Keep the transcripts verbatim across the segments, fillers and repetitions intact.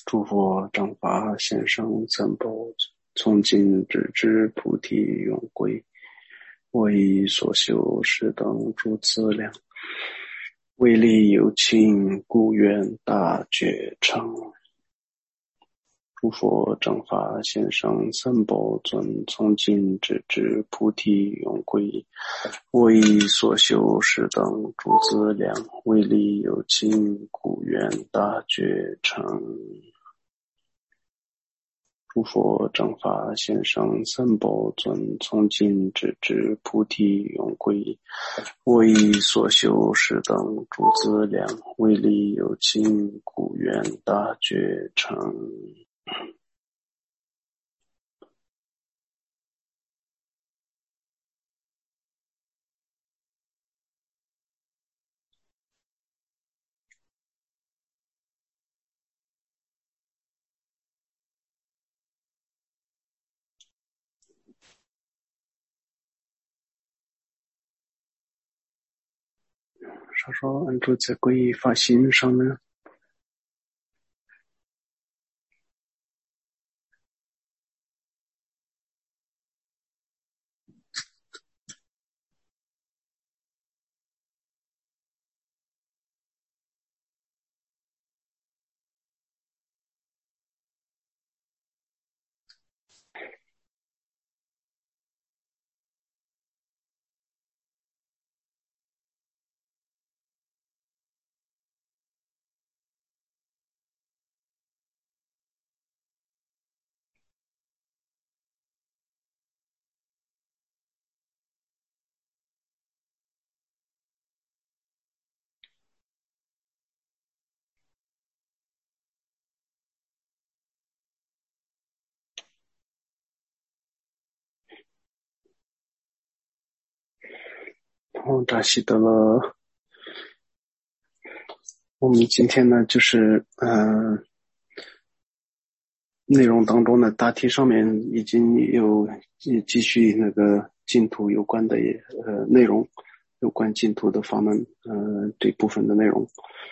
诸佛正法现生三宝，从今直至菩提永归。我以所修是等诸资粮，为利有情，故愿大觉成。诸佛正法现生三宝尊，从今直至菩提永归。我以所修是等诸资粮，为利有情，故愿大觉成。诸佛正法现生三宝尊，从今直至菩提永归。我以所修是等诸资粮，为利有情，故愿大觉成。稍稍安住在皈依发心上面。哦，扎西德勒，我们今天呢，就是嗯、呃，内容当中呢，大体上面已经有继续那个净土有关的呃内容，有关净土的法门，呃这部分的内容。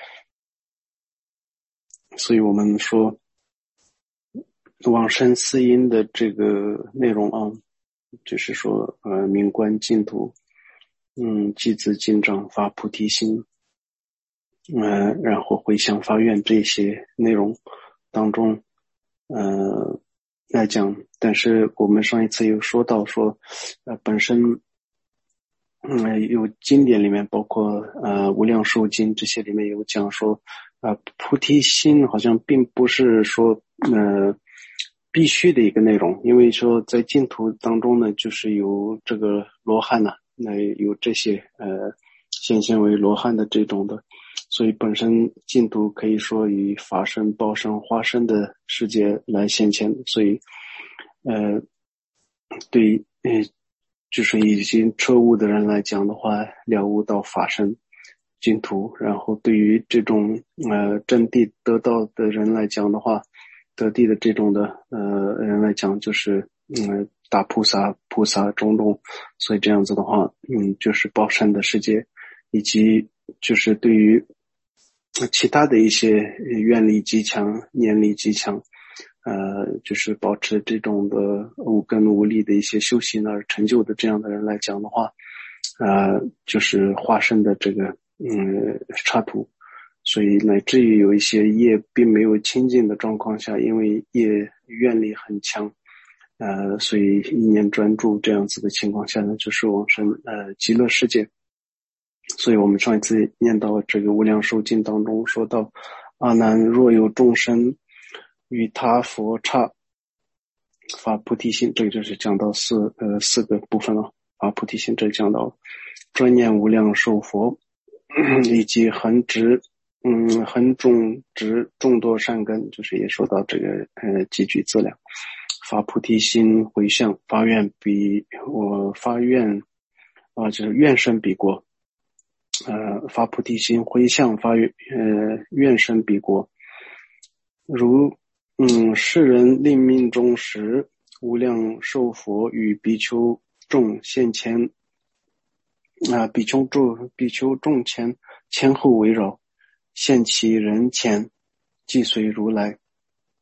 所以我们说往生四因的这个内容啊，就是说呃明观净土，嗯，积资进账发菩提心，呃，然后回向发愿这些内容当中，呃，来讲，但是我们上一次有说到说，呃，本身，嗯，有经典里面包括呃无量寿经这些里面有讲说，呃，菩提心好像并不是说呃必须的一个内容，因为说在净土当中呢，就是有这个罗汉呐、啊，那有这些呃显现为罗汉的这种的。所以本身净土可以说以法身、报身、化身的世界来显现，所以，呃，对，呃，就是已经彻悟的人来讲的话，了悟到法身净土，然后对于这种呃真谛得道的人来讲的话，得地的这种的呃人来讲，就是嗯大菩萨、菩萨种种，所以这样子的话，嗯，就是报身的世界，以及就是对于其他的一些愿力极强、念力极强，呃，就是保持这种的无根无力的一些修行而成就的这样的人来讲的话，呃，就是化身的这个嗯插图，所以乃至于有一些业并没有清净的状况下，因为业愿力很强，呃，所以一念专注这样子的情况下呢，就是往生呃极乐世界。所以我们上一次念到这个无量寿经当中说到，阿难，若有众生与他佛刹发菩提心，这个就是讲到四呃四个部分了。发菩提心这讲到专念无量寿佛，以及恒植嗯恒种植众多善根，就是也说到这个呃几句资粮。发菩提心回向发愿比我发愿啊、呃、就是愿生彼国。呃，发菩提心，回向发愿，呃，愿生彼国。如，嗯，世人令命中时，无量寿佛与比丘众现前，啊、呃，比丘众比丘众前前后围绕，现其人前，即随如来。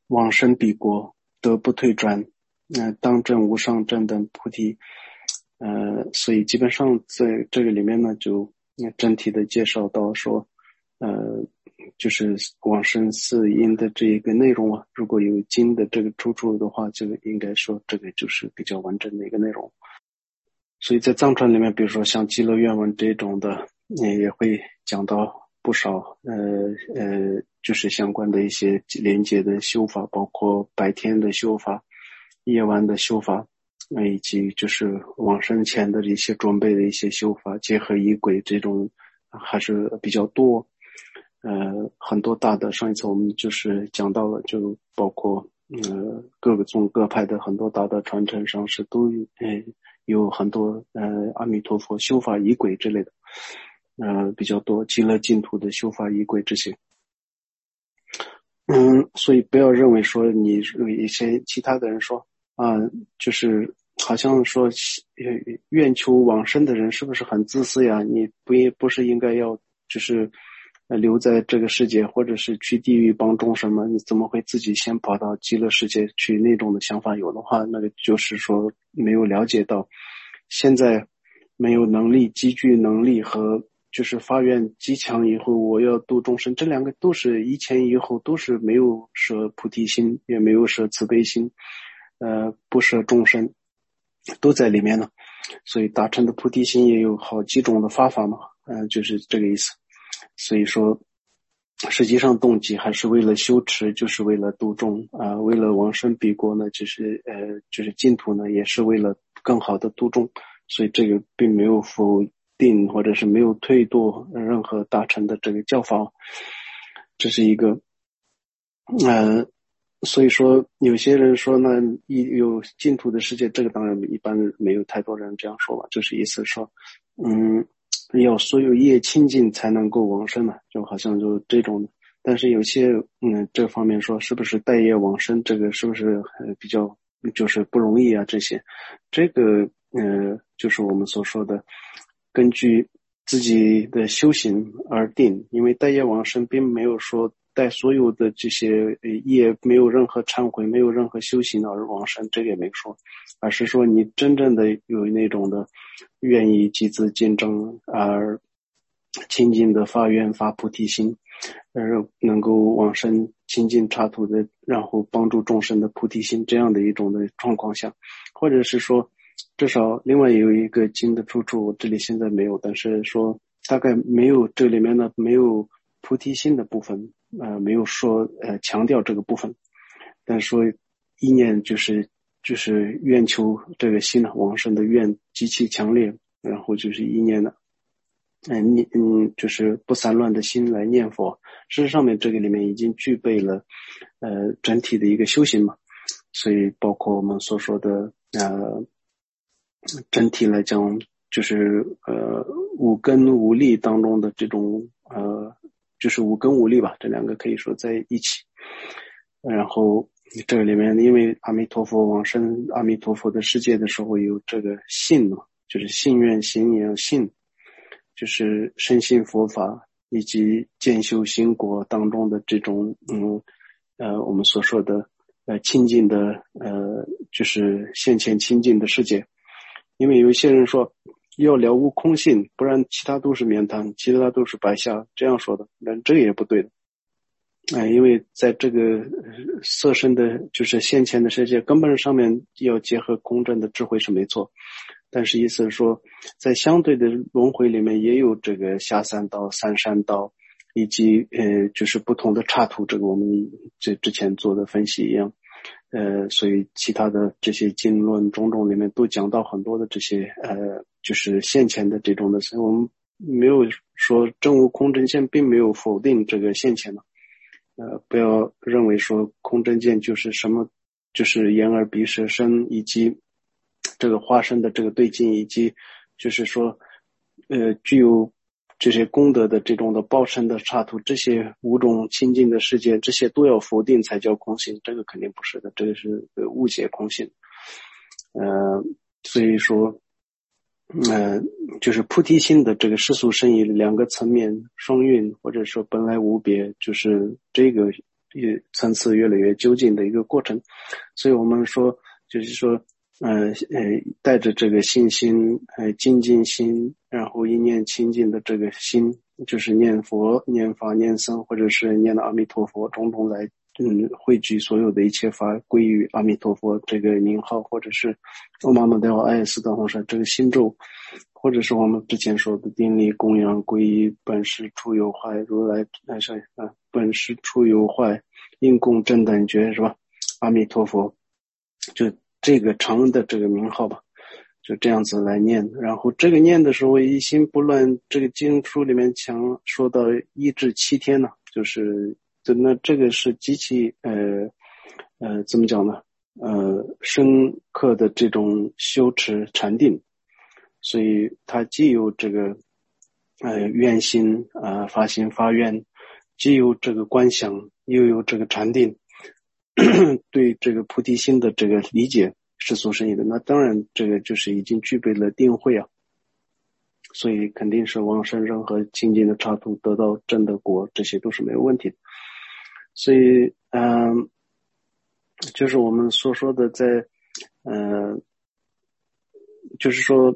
往生彼国，得不退转，呃，当证无上正等菩提。呃，所以基本上在这个里面呢，就整体的介绍到说，呃，就是往生四因的这一个内容啊，如果有经的这个出处的话，这个应该说这个就是比较完整的一个内容。所以在藏传里面，比如说像极乐愿文这种的，也会讲到不少呃呃，就是相关的一些连接的修法，包括白天的修法、夜晚的修法，呃，以及就是往生前的一些准备的一些修法，结合仪轨这种还是比较多。呃，很多大的，上一次我们就是讲到了，就包括呃各个宗各派的很多大的传承上是都呃有很多呃阿弥陀佛修法仪轨之类的，呃比较多，极乐净土的修法仪轨这些。嗯，所以不要认为说你一些其他的人说啊、呃，就是好像说愿求往生的人是不是很自私呀？你不也不是应该要就是呃留在这个世界，或者是去地狱帮众生吗？你怎么会自己先跑到极乐世界去？那种的想法有的话，那个就是说没有了解到现在没有能力积聚能力和就是发愿极强以后我要度众生，这两个都是一前一后都是没有舍菩提心，也没有舍慈悲心，呃不舍众生都在里面呢。所以达成的菩提心也有好几种的发法嘛，嗯、呃，就是这个意思。所以说实际上动机还是为了修持，就是为了度众啊、呃，为了往生彼国呢，就是呃就是净土呢，也是为了更好的度众。所以这个并没有否定或者是没有推堕任何大乘的这个教法，这是一个呃所以说有些人说呢，有净土的世界，这个当然一般没有太多人这样说吧，就是意思说嗯要所有业清净才能够往生嘛，就好像就这种。但是有些嗯这方面说是不是带业往生，这个是不是呃比较就是不容易啊，这些这个呃就是我们所说的根据自己的修行而定，因为带业往生并没有说带所有的这些业没有任何忏悔没有任何修行而往生，这个也没说，而是说你真正的有那种的愿意积资进正而清净的发愿发菩提心，而能够往生清净刹土的，然后帮助众生的菩提心，这样的一种的状况下，或者是说至少另外有一个经的出处，我这里现在没有，但是说大概没有这里面呢没有菩提心的部分，呃没有说呃强调这个部分，但说意念就是就是愿求这个心往生的愿极其强烈，然后就是意念的嗯，念嗯，就是不散乱的心来念佛。事实上面这个里面已经具备了，呃，整体的一个修行嘛。所以包括我们所说的，呃，整体来讲，就是呃五根五力当中的这种呃，就是五根五力吧，这两个可以说在一起。然后这个里面，因为阿弥陀佛往生阿弥陀佛的世界的时候，有这个信嘛，就是信愿行也要信。就是深信佛法以及渐修心果当中的这种嗯呃我们所说的呃清净的呃就是现前清净的世界。因为有一些人说要了悟空性，不然其他都是绵谈，其他都是白瞎，这样说的，但这个也不对的。哎、呃，因为在这个色身的就是现前的世界根本上面要结合空正的智慧是没错，但是意思是说在相对的轮回里面也有这个下三道三山道以及呃就是不同的刹土，这个我们这之前做的分析一样，呃所以其他的这些经论种种里面都讲到很多的这些呃就是现前的这种的，我们没有说证悟空正见并没有否定这个现前的，呃不要认为说空正见就是什么就是眼耳鼻舌身以及这个化身的这个对境，以及就是说呃具有这些功德的这种的报身的刹土，这些五种清净的世界，这些都要否定才叫空性，这个肯定不是的，这个是误解空性。呃所以说呃就是菩提心的这个世俗生意两个层面双运，或者说本来无别，就是这个也层次越来越究竟的一个过程。所以我们说就是说呃呃带着这个信心呃精进心，然后一念清净的这个心，就是念佛念法念僧，或者是念阿弥陀佛，种种来嗯汇聚所有的一切法归于阿弥陀佛这个名号，或者是欧玛姆德奥艾斯的红山这个心咒，或者是我们之前说的定力供养皈依本师出有坏如来来上啊本师出有坏应供正等觉是吧？阿弥陀佛，就这个长的这个名号吧，就这样子来念。然后这个念的时候一心不乱，这个经书里面强说到一至七天呢，就是那这个是极其呃呃怎么讲呢？呃深刻的这种修持禅定，所以它既有这个呃愿心啊、呃、发心发愿，既有这个观想，又有这个禅定，对这个菩提心的这个理解是所深意的。那当然这个就是已经具备了定慧啊，所以肯定是往生任何清净的刹土得到正的果，这些都是没有问题的。所以嗯、呃，就是我们所说的在呃就是说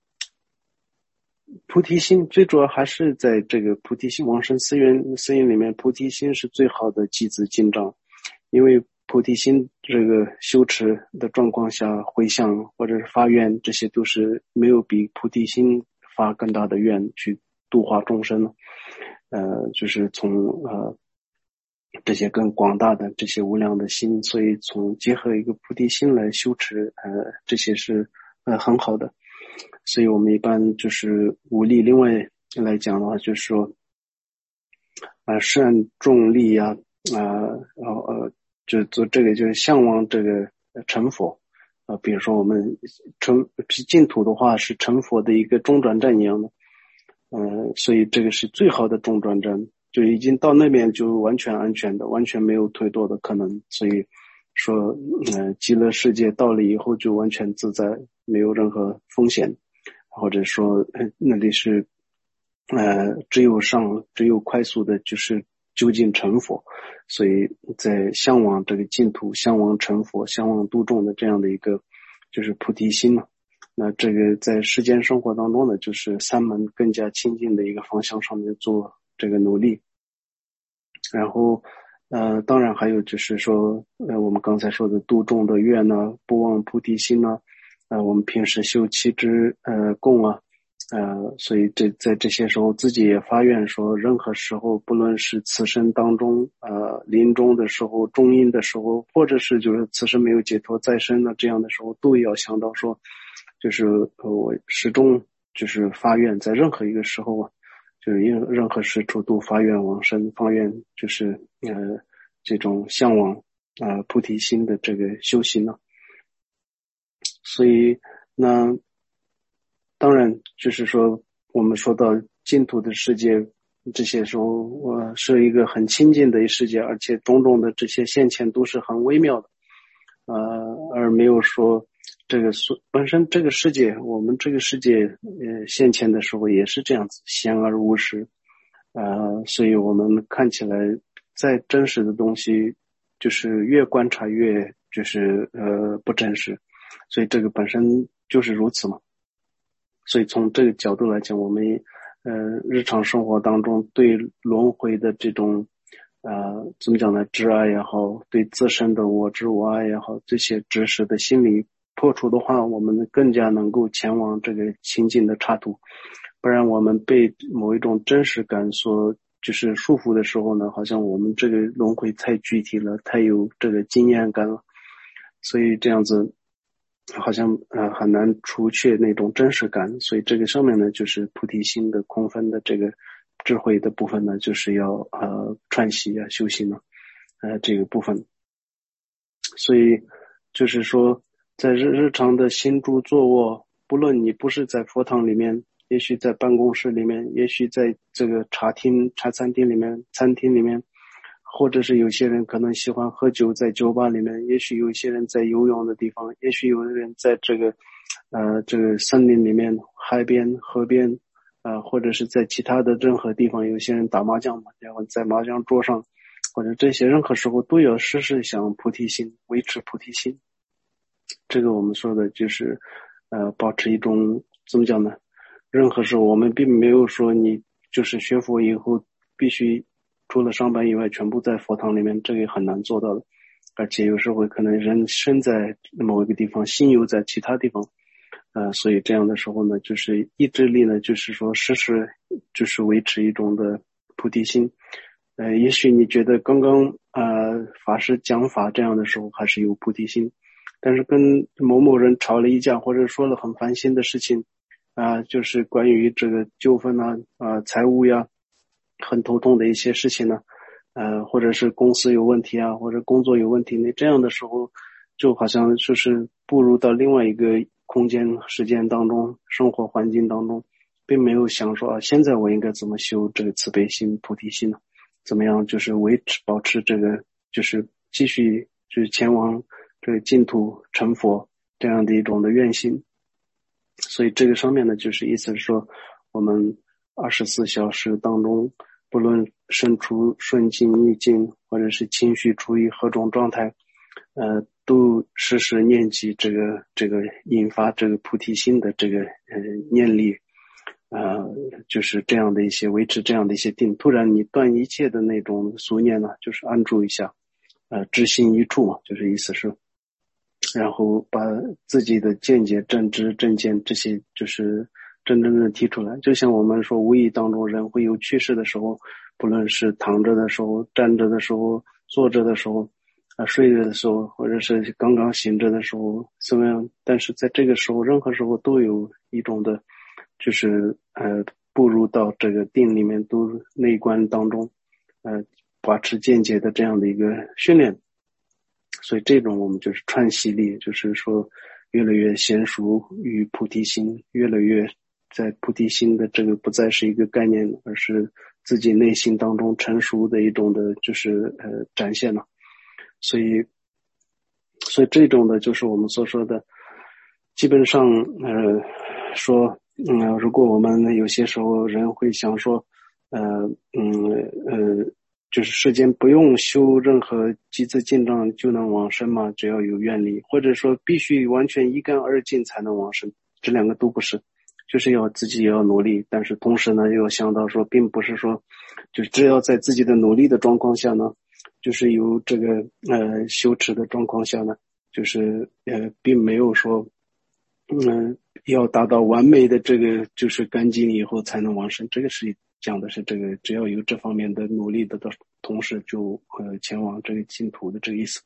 菩提心最主要还是在这个菩提心往生寺院寺院里面，菩提心是最好的积资进账。因为菩提心这个修持的状况下，回向或者是发愿，这些都是没有比菩提心发更大的愿去度化众生了。呃，就是从呃这些更广大的这些无量的心，所以从结合一个菩提心来修持，呃，这些是呃很好的。所以我们一般就是武力，另外来讲的话，就是说啊、呃、善重利啊啊呃呃就做这个就是向往这个成佛啊、呃，比如说我们成净土的话是成佛的一个中转站一样的，呃，所以这个是最好的中转站，就已经到那边就完全安全的，完全没有退堕的可能。所以说，呃，极乐世界到了以后就完全自在，没有任何风险，或者说那里是呃只有上只有快速的，就是究竟成佛。所以在向往这个净土，向往成佛，向往度众的这样的一个就是菩提心嘛。那这个在世间生活当中呢，就是三门更加亲近的一个方向上面做这个努力。然后呃当然还有就是说呃我们刚才说的度众的愿呢，不忘菩提心呢，呃我们平时修七支呃供啊，呃所以这在这些时候自己也发愿说，任何时候不论是此生当中呃临终的时候，中阴的时候，或者是就是此生没有解脱再生的这样的时候，都要想到说，就是呃我始终就是发愿在任何一个时候啊，就是任任何事处都发愿往生，发愿就是呃这种向往啊、呃、菩提心的这个修行呢。所以那当然就是说我们说到净土的世界，这些时候我、呃、是一个很亲近的一世界，而且种种的这些现前都是很微妙的，呃而没有说这个本身这个世界，我们这个世界呃现前的时候也是这样子闲而无实，呃所以我们看起来再真实的东西就是越观察越就是呃不真实，所以这个本身就是如此嘛。所以从这个角度来讲，我们呃日常生活当中对轮回的这种呃怎么讲呢，执爱也好，对自身的我执我爱也好，这些知识的心理破除的话，我们更加能够前往这个清净的刹土。不然我们被某一种真实感所就是束缚的时候呢，好像我们这个轮回太具体了，太有这个经验感了，所以这样子好像呃很难除却那种真实感。所以这个上面呢，就是菩提心的空分的这个智慧的部分呢，就是要呃串习啊修行呢呃这个部分。所以就是说在日日常的行住坐卧，不论你不是在佛堂里面，也许在办公室里面，也许在这个茶厅茶餐厅里面，餐厅里面，或者是有些人可能喜欢喝酒，在酒吧里面，也许有一些人在游泳的地方，也许有人在这个呃这个森林里面，海边河边呃或者是在其他的任何地方，有些人打麻将嘛，然后在麻将桌上或者这些任何时候都要时时想菩提心，维持菩提心。这个我们说的就是呃保持一种怎么讲呢，任何时候我们并没有说你就是学佛以后必须除了上班以外全部在佛堂里面，这个也很难做到的。而且有时候可能人身在某一个地方，心又在其他地方，呃，所以这样的时候呢，就是意志力呢，就是说时时就是维持一种的菩提心。呃，也许你觉得刚刚呃法师讲法这样的时候还是有菩提心，但是跟某某人吵了一架，或者说了很烦心的事情，啊、呃，就是关于这个纠纷啊，啊、呃，财务呀，很头痛的一些事情呢。呃，或者是公司有问题啊，或者工作有问题，那这样的时候，就好像就是步入到另外一个空间、时间当中，生活环境当中，并没有想说啊，现在我应该怎么修这个慈悲心、菩提心呢？怎么样，就是维持、保持这个，就是继续就是前往这个净土成佛这样的一种的愿心。所以这个上面呢，就是意思是说，我们二十四小时当中，不论身处顺境逆境，或者是情绪处于何种状态，呃，都时时念及这个这个引发这个菩提心的这个呃念力，呃，就是这样的一些维持这样的一些定。突然你断一切的那种俗念呢，就是安住一下，呃，知心一处嘛，就是意思是，然后把自己的见解、正知、正见这些就是真正的提出来。就像我们说无意当中人会有去世的时候，不论是躺着的时候、站着的时候、坐着的时候、啊睡着的时候，或者是刚刚醒着的时候怎么样，但是在这个时候任何时候都有一种的就是呃步入到这个定里面，都内观当中呃把持见解的这样的一个训练。所以这种我们就是串习力，就是说越来越娴熟于菩提心，越来越在菩提心的这个不再是一个概念，而是自己内心当中成熟的一种的就是呃展现了。所以所以这种的就是我们所说的基本上呃说嗯，如果我们有些时候人会想说呃嗯呃就是世间不用修任何积资进账就能往生吗？只要有愿力，或者说必须完全一干二净才能往生，这两个都不是，就是要自己也要努力，但是同时呢又要想到说并不是说就是只要在自己的努力的状况下呢，就是有这个呃修持的状况下呢，就是呃并没有说嗯、呃、要达到完美的这个就是干净以后才能往生，这个是讲的是这个只要有这方面的努力的同时就呃前往这个净土的这个意思。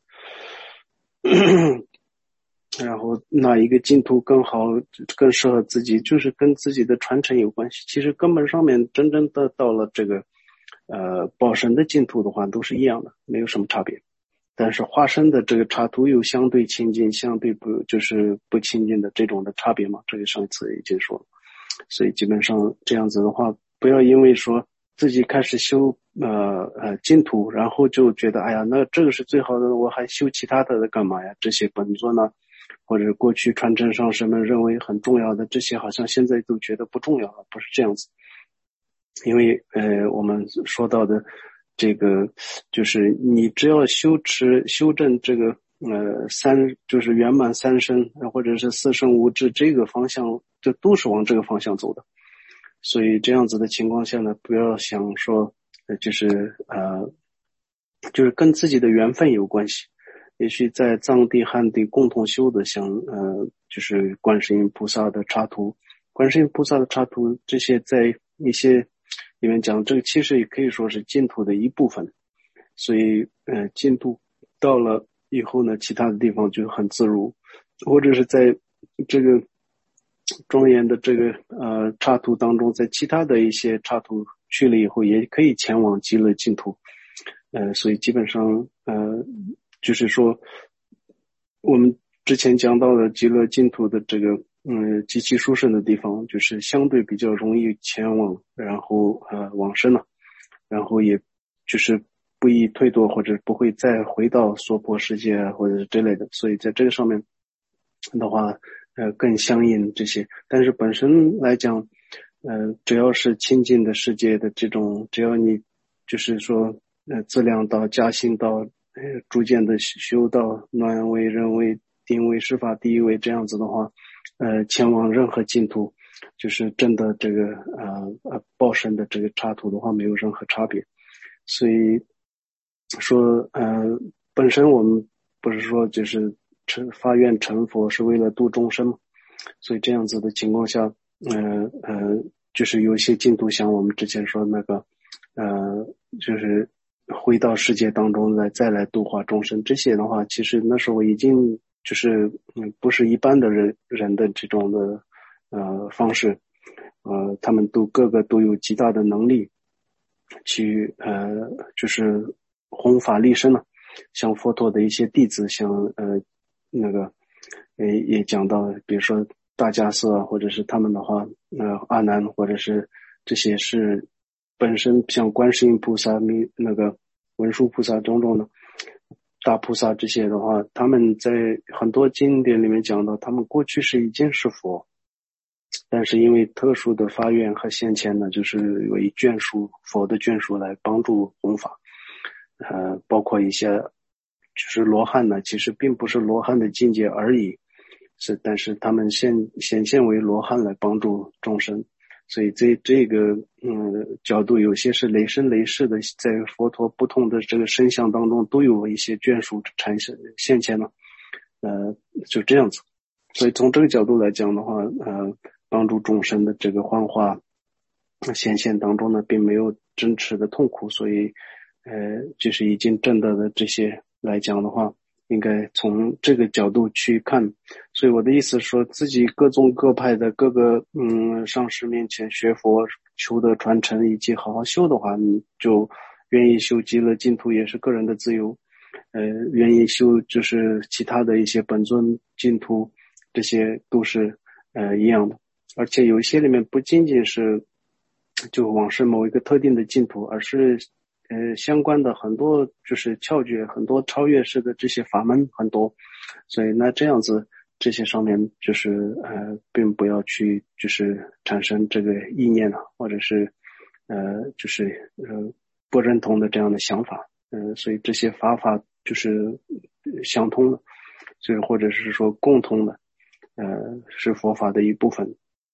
然后哪一个净土更好更适合自己，就是跟自己的传承有关系。其实根本上面真正的到了这个呃报身的净土的话都是一样的，没有什么差别。但是化身的这个插图有相对亲近相对不就是不亲近的这种的差别嘛，这个上一次已经说了。所以基本上这样子的话，不要因为说自己开始修呃呃净土，然后就觉得哎呀那这个是最好的，我还修其他的干嘛呀？这些本座呢或者过去传承上什么认为很重要的，这些好像现在都觉得不重要了，不是这样子。因为呃我们说到的这个就是你只要修持修正这个呃三就是圆满三身或者是四圣无智这个方向，就都是往这个方向走的。所以这样子的情况下呢，不要想说呃就是呃就是跟自己的缘分有关系。也许在藏地汉地共同修的像呃就是观世音菩萨的插图，观世音菩萨的插图这些在一些里面讲，这个其实也可以说是净土的一部分。所以呃净土到了以后呢，其他的地方就很自如，或者是在这个庄严的这个呃插图当中，在其他的一些插图去了以后也可以前往极乐净土。呃所以基本上呃就是说我们之前讲到的极乐净土的这个嗯极其殊胜的地方，就是相对比较容易前往，然后呃往生了，然后也就是不易退堕，或者不会再回到娑婆世界啊或者是之类的。所以在这个上面的话呃更相应这些。但是本身来讲呃只要是亲近的世界的这种，只要你就是说呃资粮道、加行道，呃逐渐的修到暖位、人位、定位、释法第一位，这样子的话，呃前往任何净土，就是真的这个呃呃报身的这个插图的话，没有任何差别。所以说呃本身我们不是说就是成发愿成佛是为了度众生嘛，所以这样子的情况下，呃呃就是有一些净土，像我们之前说那个呃就是回到世界当中来再来度化众生，这些的话其实那时候已经就是嗯不是一般的人人的这种的呃方式，呃他们都各个都有极大的能力去呃就是弘法利生了，像佛陀的一些弟子，像呃那个也也讲到，比如说大迦叶啊，或者是他们的话，呃阿难，或者是这些是本身像观世音菩萨、弥那个文殊菩萨种种的大菩萨这些的话，他们在很多经典里面讲到，他们过去是已经是佛，但是因为特殊的发愿和现前呢，就是有一眷属佛的眷属来帮助弘法，呃，包括一些就是罗汉呢，其实并不是罗汉的境界而已，是但是他们现显现为罗汉来帮助众生，所以这这个嗯角度，有些是雷声雷势的，在佛陀不同的这个身相当中都有一些眷属产生现前了，呃，就这样子。所以从这个角度来讲的话，呃，帮助众生的这个幻化显现当中呢，并没有真实的痛苦，所以，呃，就是已经证得的这些来讲的话，应该从这个角度去看。所以我的意思是说，自己各宗各派的各个嗯上师面前学佛、求得传承以及好好修的话，你就愿意修极乐净土也是个人的自由，呃，愿意修就是其他的一些本尊净土。这些都是呃一样的，而且有一些里面不仅仅是就往生某一个特定的净土，而是呃相关的很多就是窍诀，很多超越式的这些法门很多，所以那这样子这些上面就是呃并不要去就是产生这个意念啊，或者是呃就是呃不认同的这样的想法，嗯、呃，所以这些法法就是相通的，所以或者是说共通的。呃，是佛法的一部分，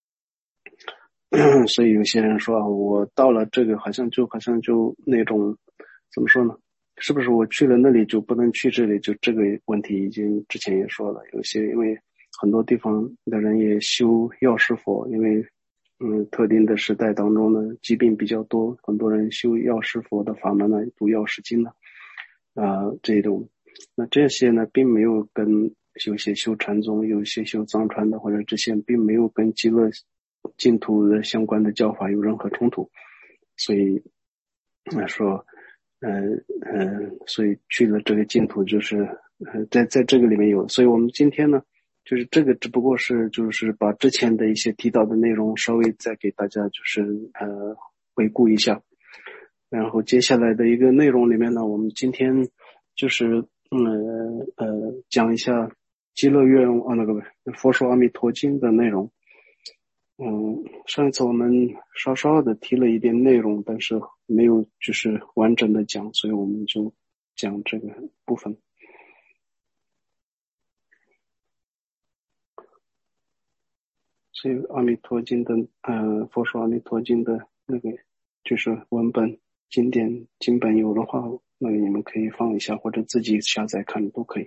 所以有些人说啊，我到了这个好像就好像就那种怎么说呢？是不是我去了那里就不能去这里？就这个问题已经之前也说了，有些因为很多地方的人也修药师佛，因为嗯特定的时代当中呢疾病比较多，很多人修药师佛的法门呢，读药师经呢啊、呃、这种，那这些呢并没有跟有些修禅宗，有些修藏传的，或者这些并没有跟极乐净土的相关的教法有任何冲突，所以来说，呃呃，所以去了这个净土就是呃在在这个里面有，所以我们今天呢，就是这个只不过是就是把之前的一些提到的内容稍微再给大家就是呃回顾一下，然后接下来的一个内容里面呢，我们今天就是嗯呃讲一下极乐愿啊那个佛说阿弥陀经的内容。嗯，上一次我们稍稍的提了一点内容，但是没有就是完整的讲，所以我们就讲这个部分。所以阿弥陀经的呃佛说阿弥陀经的那个就是文本经典经本有的话，那个你们可以放一下，或者自己下载看都可以。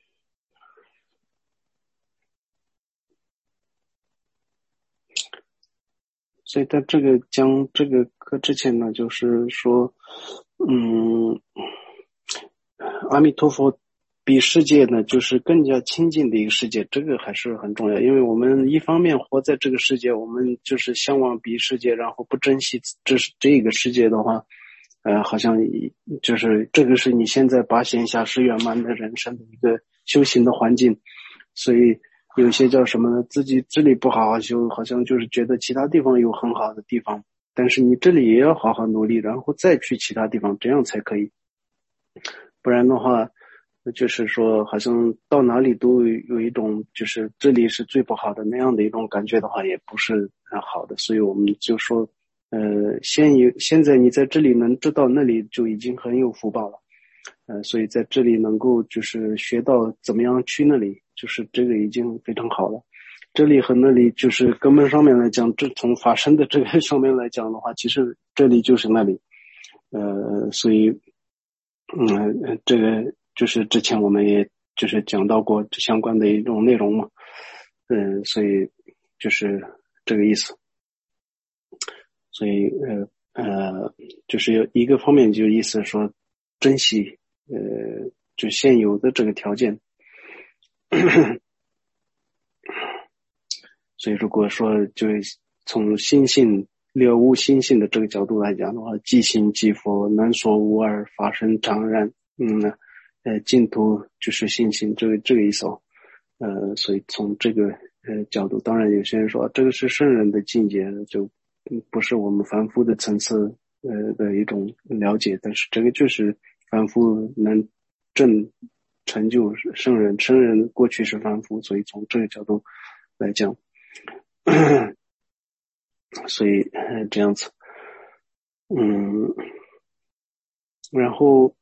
所以在这个讲这个课之前呢，就是说，嗯，阿弥陀佛比世界呢，就是更加亲近的一个世界，这个还是很重要。因为我们一方面活在这个世界，我们就是向往比世界，然后不珍惜这是这个世界的话，呃，好像就是这个是你现在八闲暇十圆满的人生的一个修行的环境，所以。有些叫什么呢？自己这里不好好修，好像就是觉得其他地方有很好的地方，但是你这里也要好好努力，然后再去其他地方，这样才可以。不然的话，就是说好像到哪里都有一种就是这里是最不好的那样的一种感觉的话，也不是很好的。所以我们就说呃，现有现在你在这里能知道那里就已经很有福报了，呃，所以在这里能够就是学到怎么样去那里，就是这个已经非常好了。这里和那里就是根本上面来讲，这从法身的这个上面来讲的话，其实这里就是那里，呃，所以，嗯，这个就是之前我们也就是讲到过相关的一种内容嘛，嗯、呃，所以就是这个意思。所以呃呃，就是有一个方面就意思说珍惜呃就现有的这个条件。所以如果说就是从心性了悟心性的这个角度来讲的话，即心即佛，能说无二，法身常然。嗯，呃，净土就是心性，这个这个意思哦。呃，所以从这个呃角度，当然有些人说这个是圣人的境界，就不是我们凡夫的层次呃的一种了解，但是这个就是凡夫能证成就圣人，圣人过去是凡夫，所以从这个角度来讲。所以呃这样子，嗯，然后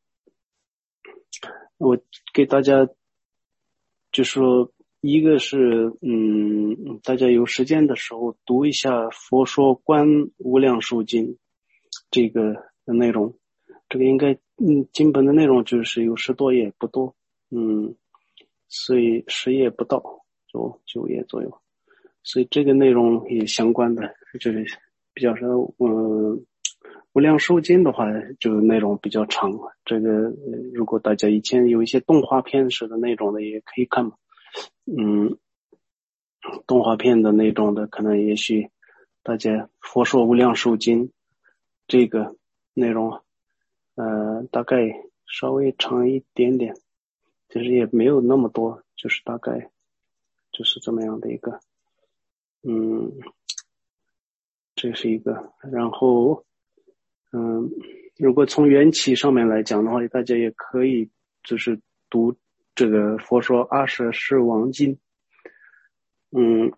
我给大家就说，一个是嗯，大家有时间的时候读一下《佛说观无量寿经》这个的内容，这个应该嗯经本的内容就是有十多页，不多，嗯，所以十页不到，就九页左右。所以这个内容也相关的，就是比较说，嗯，无量寿经的话，就内容比较长。这个如果大家以前有一些动画片式的那种的，也可以看嘛。嗯，动画片的那种的，可能也许大家佛说无量寿经这个内容，呃，大概稍微长一点点，其实也没有那么多，就是大概就是这么样的一个。嗯，这是一个。然后，嗯，如果从缘起上面来讲的话，大家也可以就是读这个《佛说阿舍世王经》，嗯，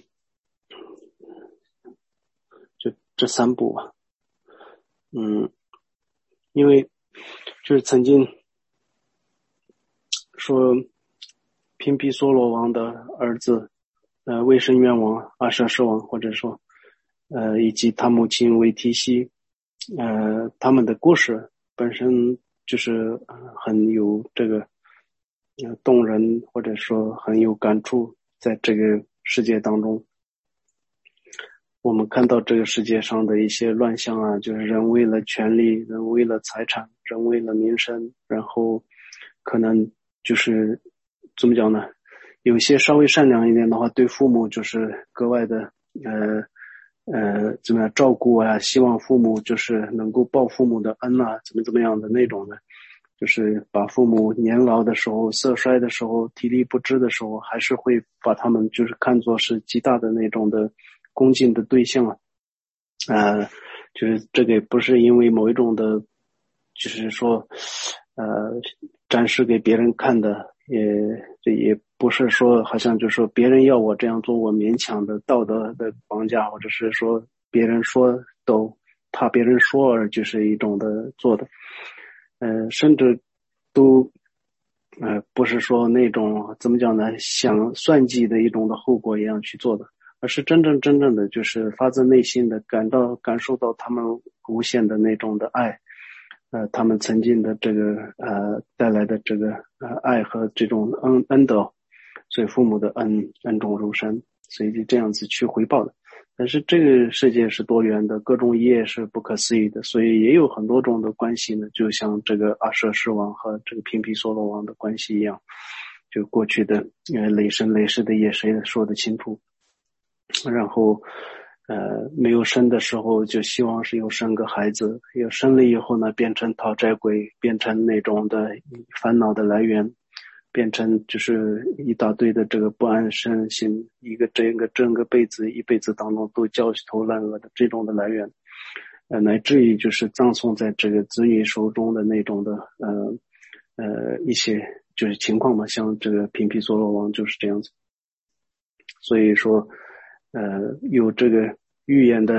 就这三部吧，嗯，因为就是曾经说频毗娑罗王的儿子，呃，卫生愿王阿舍世王，或者说，呃，以及他母亲维提西，呃，他们的故事本身就是很有这个呃动人，或者说很有感触，在这个世界当中，我们看到这个世界上的一些乱象啊，就是人为了权力，人为了财产，人为了名声，然后可能就是怎么讲呢？有些稍微善良一点的话，对父母就是格外的呃呃怎么样照顾啊，希望父母就是能够报父母的恩啊，怎么怎么样的那种的，就是把父母年老的时候、色衰的时候、体力不支的时候，还是会把他们就是看作是极大的那种的恭敬的对象啊。呃，就是这个不是因为某一种的，就是说，呃，展示给别人看的，也这也不是说好像就是说别人要我这样做，我勉强的道德的绑架，或者是说别人说都怕别人说而就是一种的做的，呃，甚至都呃不是说那种怎么讲呢，想算计的一种的后果一样去做的。而是真正真正的就是发自内心的感到感受到他们无限的那种的爱，呃，他们曾经的这个呃带来的这个呃爱和这种恩恩德，所以父母的恩恩重如山，所以就这样子去回报的。但是这个世界是多元的，各种业是不可思议的，所以也有很多种的关系呢，就像这个阿舍世王和这个频毗娑罗王的关系一样，就过去的呃累生累世的业谁说得清楚。然后，呃，没有生的时候就希望是有生个孩子，有生了以后呢，变成讨债鬼，变成那种的烦恼的来源，变成就是一大堆的这个不安身心，一个整个整个辈子一辈子当中都焦头烂额的这种的来源，呃，乃至于就是葬送在这个子女手中的那种的呃呃一些就是情况嘛，像这个频毗娑罗王就是这样子，所以说。呃，有这个预言的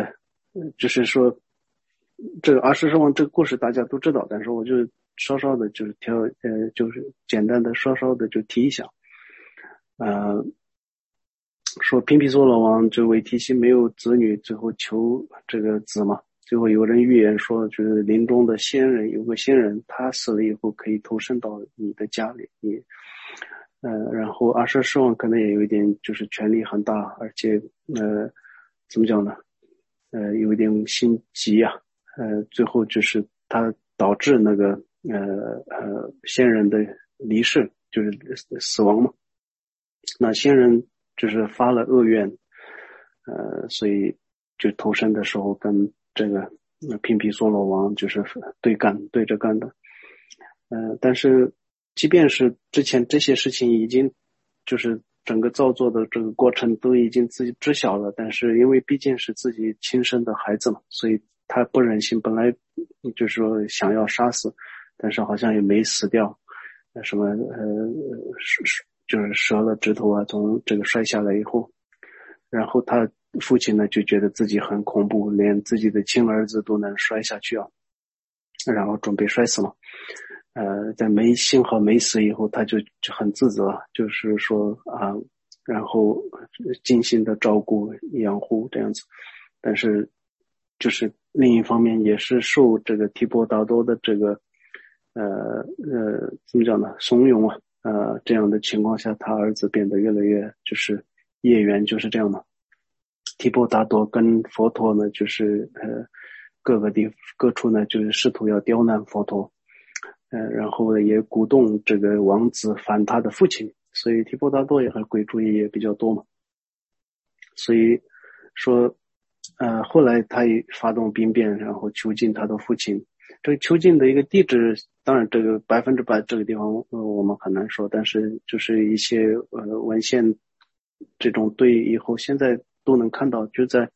就是说这个阿阇世王这个故事大家都知道，但是我就稍稍的就是挑呃就是简单的稍稍的就提一下。呃说频毗娑罗王就韦提希没有子女，最后求这个子嘛，最后有人预言说，就是临终的仙人，有个仙人他死了以后可以投身到你的家里，你呃然后阿阇世王可能也有一点就是权力很大，而且呃怎么讲呢，呃有一点心急啊，呃最后就是他导致那个呃呃仙人的离世，就是死亡嘛。那仙人就是发了恶愿，呃，所以就投生的时候跟这个频毗娑罗王就是对干对着干的，呃，但是即便是之前这些事情已经就是整个造作的这个过程都已经自己知晓了，但是因为毕竟是自己亲生的孩子嘛，所以他不忍心，本来就是说想要杀死，但是好像也没死掉，什么呃是就是折了指头啊，从这个摔下来以后，然后他父亲呢就觉得自己很恐怖，连自己的亲儿子都能摔下去啊，然后准备摔死了。呃，在没幸好没死以后，他就就很自责，就是说啊，然后精心的照顾养护这样子，但是就是另一方面也是受这个提婆达多的这个呃呃怎么讲呢，怂恿啊。呃，这样的情况下，他儿子变得越来越就是业缘就是这样的。提婆达多跟佛陀呢，就是呃各个地各处呢，就是试图要刁难佛陀，呃，然后也鼓动这个王子反他的父亲，所以提婆达多也很鬼主意也比较多嘛。所以说，呃，后来他也发动兵变，然后囚禁他的父亲。这个囚禁的一个地址，当然这个百分之百这个地方、呃、我们很难说，但是就是一些呃文献这种对以后现在都能看到，就在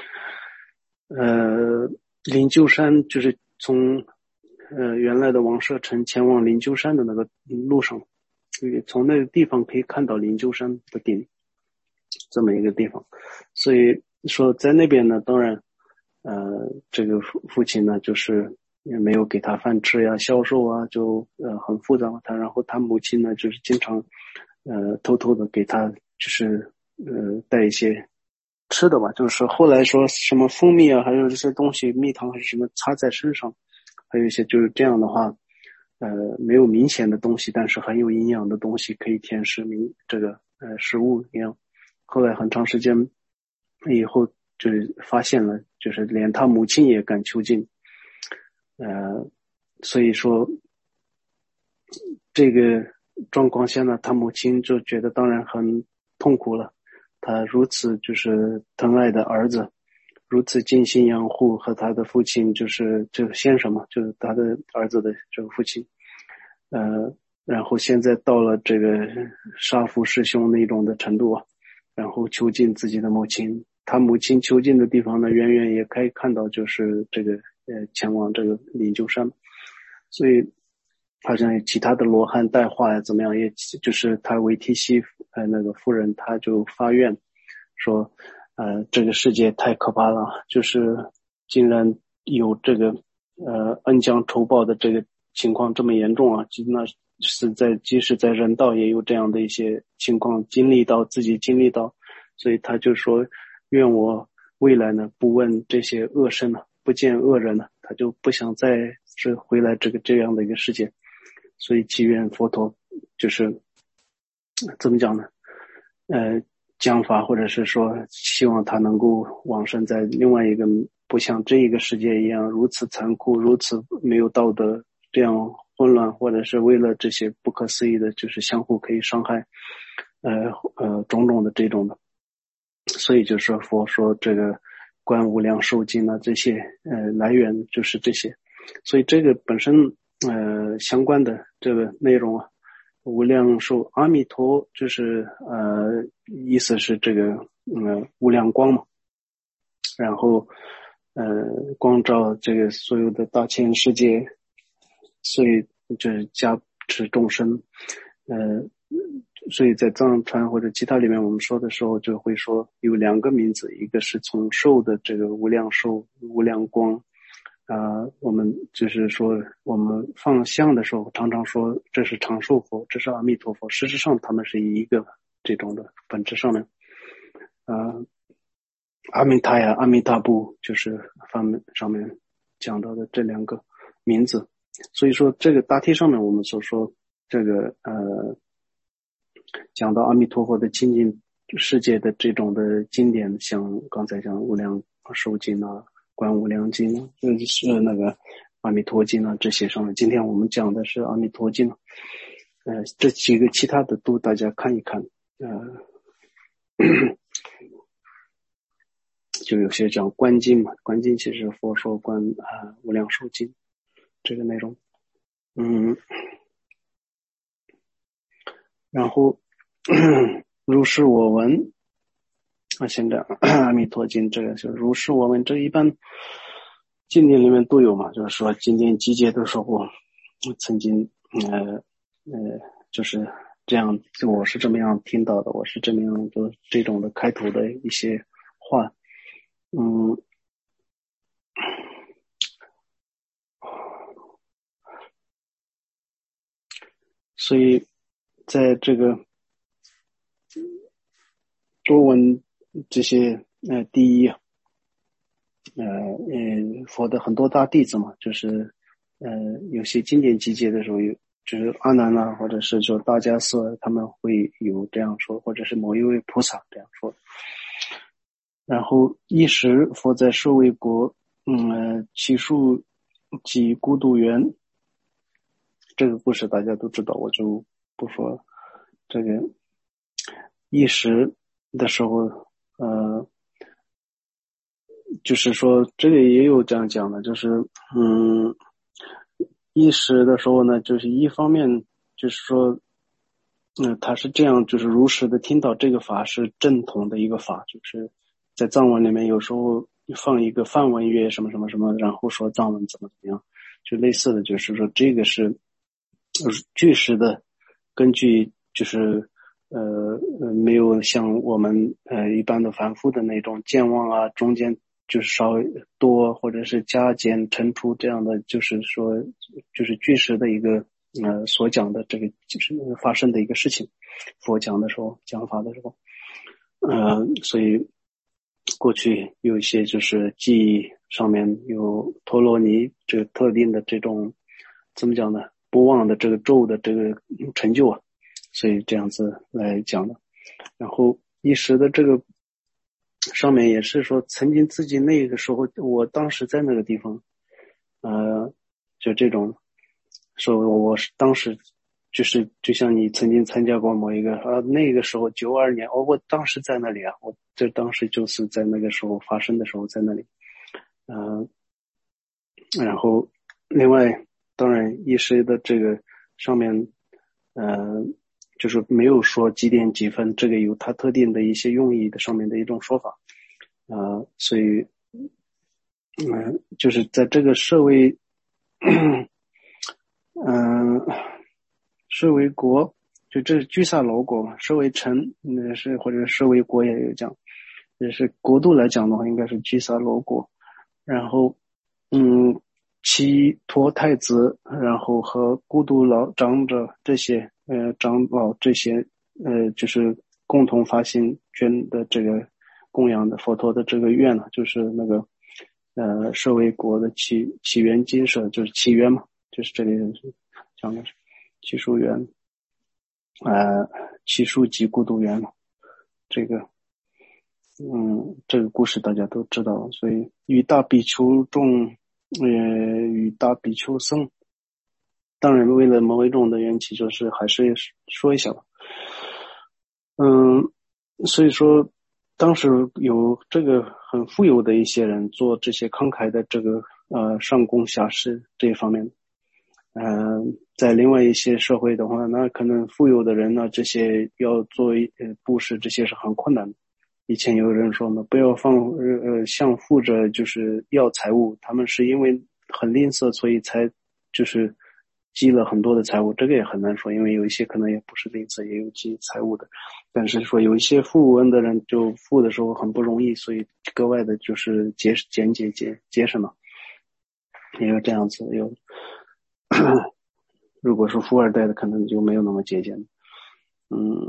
呃灵鹫山，就是从呃原来的王舍城前往灵鹫山的那个路上，从那个地方可以看到灵鹫山的顶这么一个地方。所以说在那边呢，当然呃这个父父亲呢就是也没有给他饭吃呀，销售啊，就呃很复杂。他然后他母亲呢，就是经常呃偷偷的给他就是呃带一些吃的吧，就是后来说什么蜂蜜啊，还有这些东西，蜜糖还是什么擦在身上，还有一些就是这样的话，呃没有明显的东西，但是很有营养的东西可以填实明这个呃食物一样。后来很长时间以后，就是发现了，就是连他母亲也敢囚禁。呃，所以说这个状况下呢，他母亲就觉得当然很痛苦了。他如此就是疼爱的儿子，如此精心养护，和他的父亲就是这个先生嘛，就是他的儿子的这个父亲，呃，然后现在到了这个杀父弑兄那种的程度啊，然后囚禁自己的母亲。他母亲囚禁的地方呢，远远也可以看到，就是这个呃前往这个灵鹫山，所以好像其他的罗汉带话呀怎么样，也就是他韦提希呃那个夫人，他就发愿说，呃这个世界太可怕了，就是竟然有这个呃恩将仇报的这个情况这么严重啊，那是在即使在人道也有这样的一些情况经历到自己经历到，所以他就说愿我未来呢不问这些恶生了，不见恶人了，他就不想再是回来这个这样的一个世界，所以祈愿佛陀就是怎么讲呢？呃，讲法或者是说希望他能够往生在另外一个不像这一个世界一样如此残酷、如此没有道德、这样混乱，或者是为了这些不可思议的，就是相互可以伤害，呃呃种种的这种的。所以就是说佛说这个观无量寿经啊，这些呃来源就是这些，所以这个本身呃相关的这个内容啊，无量寿阿弥陀就是呃意思是这个呃无量光嘛，然后呃光照这个所有的大千世界，所以就是加持众生，呃所以在藏传或者其他里面我们说的时候就会说有两个名字，一个是从寿的这个无量寿无量光啊、呃，我们就是说我们放香的时候常常说这是长寿佛，这是阿弥陀佛，事实上他们是一个这种的本质上面啊、呃，阿弥塔呀阿弥塔布就是梵文上面讲到的这两个名字，所以说这个大体上面我们所说这个呃讲到阿弥陀佛的亲近世界的这种的经典，像刚才讲无量寿经啊、观无量经啊，就是那个阿弥陀经啊这些上面。今天我们讲的是阿弥陀经，呃，这几个其他的都大家看一看，呃，就有些讲观经嘛，观经其实佛说观啊、呃、无量寿经这个内容，嗯，然后。如是我闻啊，现在阿弥陀经这个就是如是我闻，这一般经典里面都有嘛，就是说经典集结的时候曾经呃呃就是这样，我是这么样听到的，我是这么样就这种的开头的一些话，嗯，所以在这个多闻这些呃第一呃呃佛的很多大弟子嘛，就是呃有些经典集结的时候有就是阿难啊，或者是说大迦叶他们会有这样说，或者是某一位菩萨这样说。然后一时佛在舍卫国嗯祇树及孤独园，这个故事大家都知道，我就不说这个一时的时候呃就是说这个也有这样讲的，就是嗯一时的时候呢，就是一方面就是说嗯、呃，他是这样就是如实的听到这个法是正统的一个法，就是在藏文里面有时候放一个梵文乐什么什么什么，然后说藏文怎么怎么样，就类似的就是说这个是据实的，根据就是呃呃没有像我们呃一般的凡夫的那种健忘啊，中间就是稍微多或者是加减乘除这样的，就是说就是据实的一个呃所讲的这个就是发生的一个事情，佛讲的时候讲法的时候，呃所以过去有一些就是记忆上面有陀罗尼这个特定的这种怎么讲呢？不忘的这个咒的这个成就啊，所以这样子来讲的。然后一时的这个上面也是说，曾经自己那个时候，我当时在那个地方，呃，就这种说我是当时就是就像你曾经参加过某一个啊，那个时候九二年，哦，我当时在那里啊，我这当时就是在那个时候发生的时候在那里，呃，然后另外。当然，一时的这个上面，呃，就是没有说几点几分，这个有它特定的一些用意的上面的一种说法，呃，所以，嗯、呃，就是在这个社为，嗯、呃，社为国，就这是居萨罗国嘛，社为城，那是或者社为国也有讲，就是国度来讲的话，应该是居萨罗国，然后，嗯。其陀太子，然后和孤独老长者这些呃长老这些呃就是共同发心捐的这个供养的佛陀的这个愿呢，就是那个呃舍卫国的起起源精舍，就是起源嘛，就是这里讲的是起树园，呃起树及孤独园嘛，这个嗯这个故事大家都知道，所以与大比丘众。呃，与大比丘僧，当然为了某一种的缘起，就是还是说一下吧。嗯，所以说当时有这个很富有的一些人做这些慷慨的这个呃上供下施这一方面，嗯、呃，在另外一些社会的话，那可能富有的人呢，这些要做呃布施，这些是很困难的。以前有人说嘛，不要放呃向富者就是要财物，他们是因为很吝啬，所以才就是积了很多的财物，这个也很难说，因为有一些可能也不是吝啬，也有积财物的。但是说有一些富翁的人，就富的时候很不容易，所以格外的就是节俭节节节省了，也有这样子。有如果是富二代的，可能就没有那么节俭。嗯，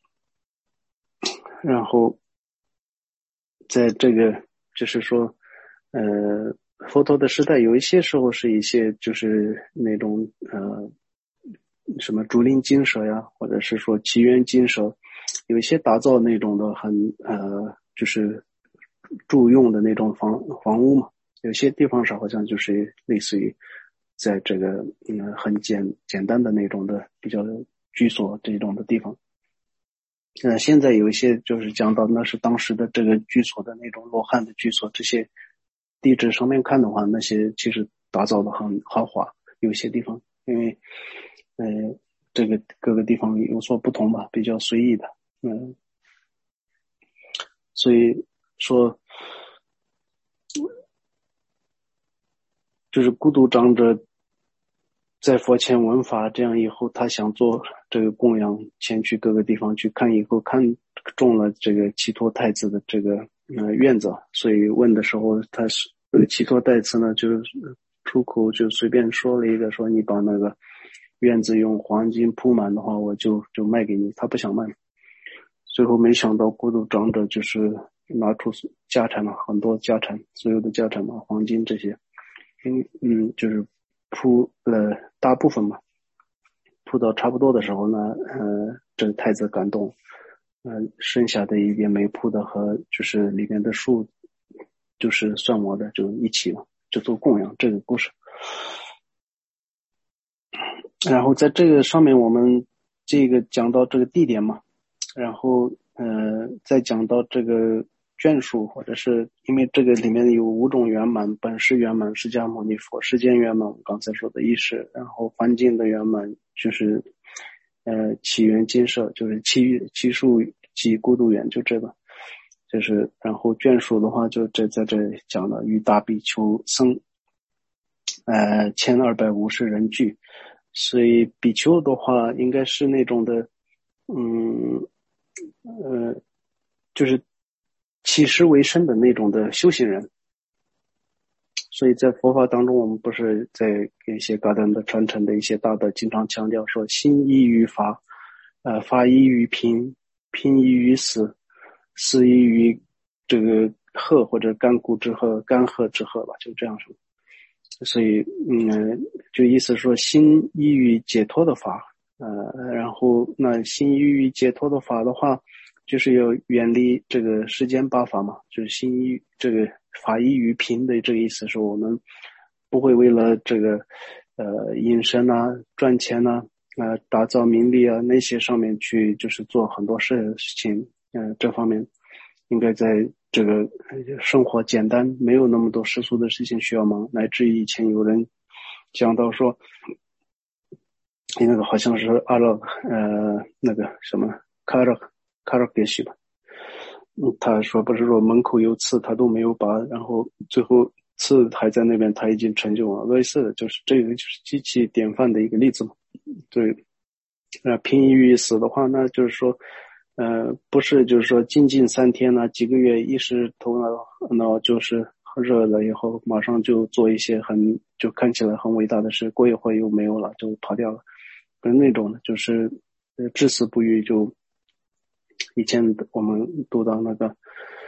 然后在这个就是说，呃。佛陀的时代有一些时候是一些就是那种呃什么竹林精舍呀，或者是说奇缘精舍，有一些打造那种的很呃就是住用的那种房房屋嘛，有些地方上好像就是类似于在这个嗯很简简单的那种的比较居所这种的地方。呃，现在有一些就是讲到那是当时的这个居所的那种罗汉的居所，这些地址上面看的话，那些其实打造的很豪华，有些地方因为呃这个各个地方有所不同吧，比较随意的。嗯，所以说就是孤独长者在佛前闻法，这样以后他想做这个供养，前去各个地方去看，以后看中了这个祇陀太子的这个呃院子，所以问的时候，他是这个祇陀太子呢，就是出口就随便说了一个，说你把那个院子用黄金铺满的话，我就就卖给你。他不想卖，最后没想到孤独长者就是拿出家产了，很多家产，所有的家产嘛，黄金这些，嗯嗯，就是铺了大部分嘛，铺到差不多的时候呢，呃，这个太子感动，呃，剩下的一点没铺的和就是里面的树，就是算我的，就一起嘛，就做供养这个故事。然后在这个上面，我们这个讲到这个地点嘛，然后呃，再讲到这个眷属，或者是因为这个里面有五种圆满：本师圆满、释迦牟尼佛、世间圆满，我刚才说的意识，然后环境的圆满就是呃起源金舍，就是七七树及孤独园，就这个，就是然后眷属的话，就这在这里讲了，与大比丘僧，呃，千二百五十人聚。所以比丘的话应该是那种的嗯呃就是起食为生的那种的修行人。所以在佛法当中，我们不是在一些高等的传承的一些大德经常强调说，心依于法，呃法依于贫，贫依于死，死依于这个褐或者干枯之褐，干涸之褐吧，就这样说。所以嗯就意思说心依于解脱的法，呃然后那心依于解脱的法的话，就是要远离这个世间八法嘛，就是心依这个法依于贫的这个意思，是我们不会为了这个呃营生啊、赚钱啊、呃打造名利啊那些上面去就是做很多事情，呃这方面应该在这个生活简单，没有那么多世俗的事情需要忙，乃至于以前有人讲到说，那个好像是阿拉呃那个什么卡拉卡拉给许吧，嗯，他说不是说门口有刺他都没有拔，然后最后刺还在那边，他已经成就了，类似的就是这个就是极其典范的一个例子嘛。对，呃，贫衣于死的话，那就是说。呃，不是，就是说，静静三天呢、啊，几个月一时头脑脑就是热了以后，马上就做一些很就看起来很伟大的事，过一会儿又没有了，就跑掉了。跟那种就是呃至死不渝，就以前我们读到那个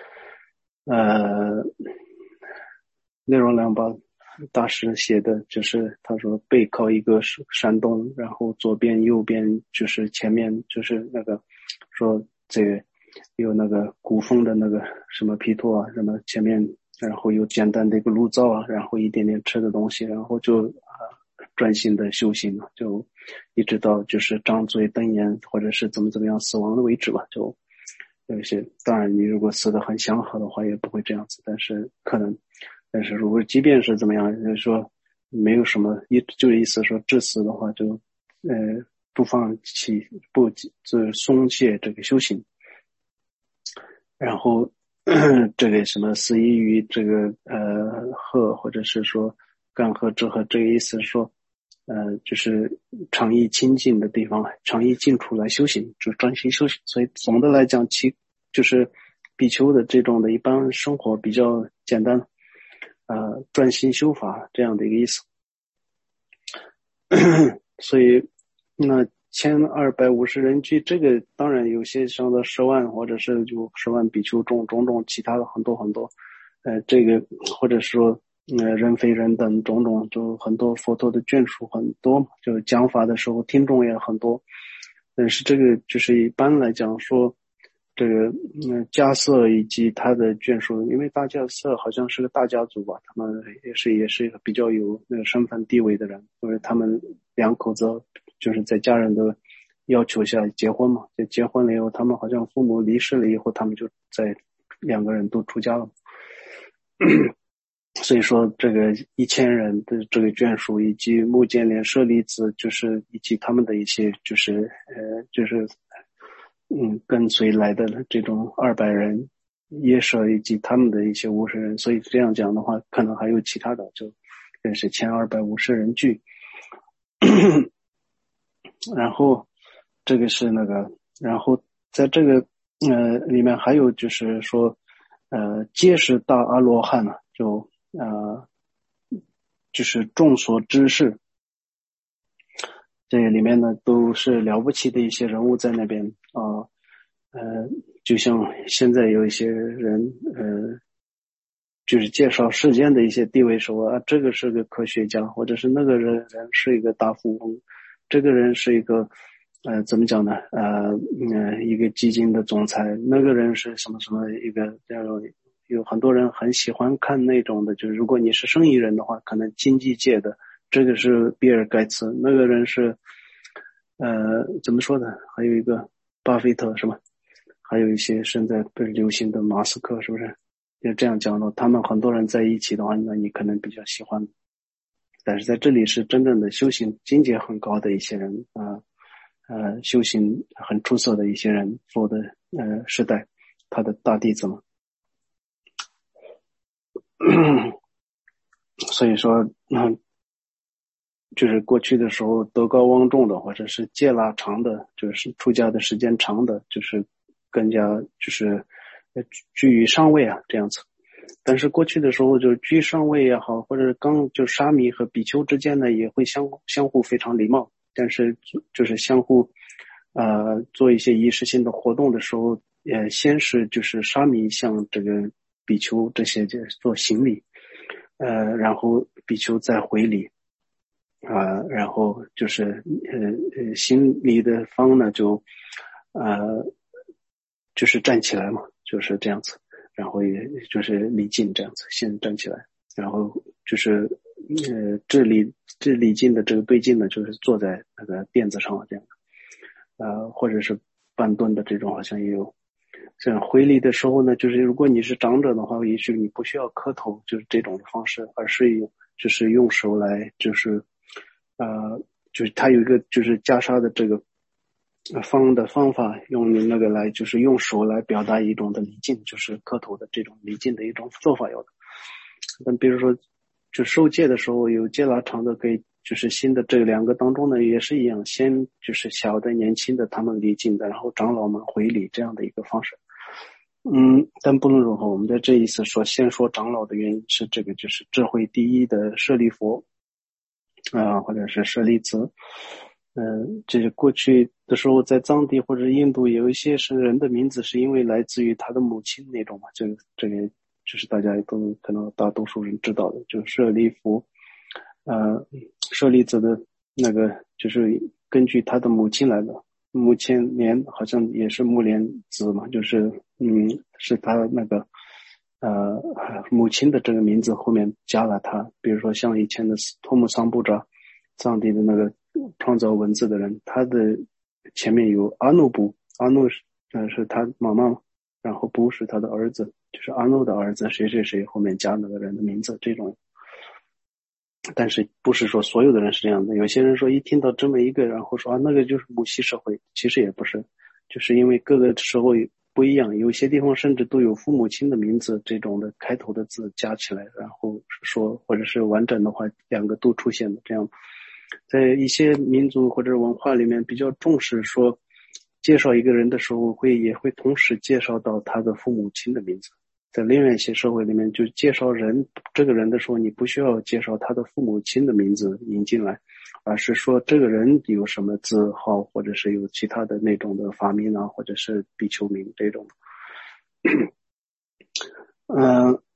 呃内容两把大师写的，就是他说背靠一个山洞，然后左边右边就是前面就是那个。说这个有那个古风的那个什么皮托啊，什么前面，然后有简单的一个炉灶啊，然后一点点吃的东西，然后就啊、呃、专心的修行嘛，就一直到就是张嘴瞪眼或者是怎么怎么样死亡的为止吧。就有些当然你如果死得很祥和的话也不会这样子，但是可能，但是如果即便是怎么样，就是说没有什么一就意思说致死的话就呃。不放弃，不就是松懈这个修行，然后这个什么死依于这个呃褐，或者是说干涸之褐，这个意思是说， 呃，就是常意清净的地方，常意净处来修行，就专心修行。所以总的来讲，其就是比丘的这种的一般生活比较简单，呃，专心修法这样的一个意思。所以，那千二百五十人居，这个当然有些上到十万，或者是就十万比丘种种种其他的很多很多，呃，这个或者说呃人非人等种种，就很多佛陀的眷属很多嘛，就讲法的时候听众也很多。但是这个就是一般来讲说，这个嗯迦叶以及他的眷属，因为大迦叶好像是个大家族吧，他们也是也是一个比较有那个身份地位的人，因为他们两口子就是在家人的要求下结婚嘛，就结婚了以后，他们好像父母离世了以后，他们就在两个人都出家了。所以说这个一千人的这个眷属以及目犍连舍利子，就是以及他们的一些就是呃就是嗯跟随来的这种二百人耶舍以及他们的一些五十人，所以这样讲的话，可能还有其他的，就也是千二百五十人聚。然后这个是那个，然后在这个呃里面还有就是说呃皆是大阿罗汉呢、啊，就呃就是众所知是，这里面呢都是了不起的一些人物在那边啊。呃, 呃就像现在有一些人呃就是介绍世间的一些地位说啊，这个是个科学家，或者是那个人人是一个大富翁，这个人是一个呃怎么讲呢呃呃一个基金的总裁，那个人是什么什么一个这样，有很多人很喜欢看那种的，就是如果你是生意人的话，可能经济界的这个是比尔盖茨，那个人是呃怎么说呢，还有一个巴菲特是吧，还有一些现在被流行的马斯克，是不是就这样讲的，他们很多人在一起的话，那你可能比较喜欢。但是在这里是真正的修行境界很高的一些人啊，呃修行很出色的一些人，佛的呃时代他的大弟子们。所以说嗯，就是过去的时候德高望重的，或者是戒腊长的，就是出家的时间长的，就是更加就是居于上位啊这样子。但是过去的时候就居上位也好，或者刚就沙弥和比丘之间呢也会相相互非常礼貌，但是就是相互呃做一些仪式性的活动的时候，呃先是就是沙弥向这个比丘这些就做行礼，呃然后比丘再回礼啊、呃，然后就是呃呃行礼的方呢就呃就是站起来嘛，就是这样子。然后也就是礼敬这样子，先站起来，然后就是呃这礼这礼敬的这个对敬呢，就是坐在那个垫子上这样的，呃或者是半蹲的这种，好像也有。这样回礼的时候呢，就是如果你是长者的话，也许你不需要磕头，就是这种方式，而是用就是用手来就是呃就是它有一个就是袈裟的这个方的方法，用那个来就是用手来表达一种的礼敬，就是磕头的这种礼敬的一种做法有的。但比如说就受戒的时候有戒腊长的，可以就是新的这两个当中呢也是一样，先就是小的年轻的他们礼敬的，然后长老们回礼这样的一个方式。嗯，但不论如何，我们在这一次说先说长老的原因是这个就是智慧第一的舍利佛啊、呃，或者是舍利子。嗯、呃，这是过去的时候在藏地或者印度有一些是人的名字是因为来自于他的母亲那种嘛，这个这个就是大家都可能大多数人知道的，就是舍利弗，呃，舍利子的那个就是根据他的母亲来的，目犍连好像也是目连子嘛，就是嗯是他那个呃母亲的这个名字后面加了他，比如说像以前的托木桑布扎，藏地的那个创造文字的人，他的前面有阿努布，阿努是呃是他妈妈，然后布是他的儿子，就是阿努的儿子谁谁谁后面加那个人的名字这种。但是不是说所有的人是这样的，有些人说一听到这么一个然后说啊那个就是母系社会，其实也不是，就是因为各个时候不一样，有些地方甚至都有父母亲的名字这种的开头的字加起来，然后说或者是完整的话两个都出现的这样。 在一些民族或者文化里面比较重视说介绍一个人的时候会也会同时介绍到他的父母亲的名字。在另外一些社会里面，就介绍人这个人的时候，你不需要介绍他的父母亲的名字引进来，而是说这个人有什么字号，或者是有其他的那种的法名啊，或者是比丘名这种。嗯、呃，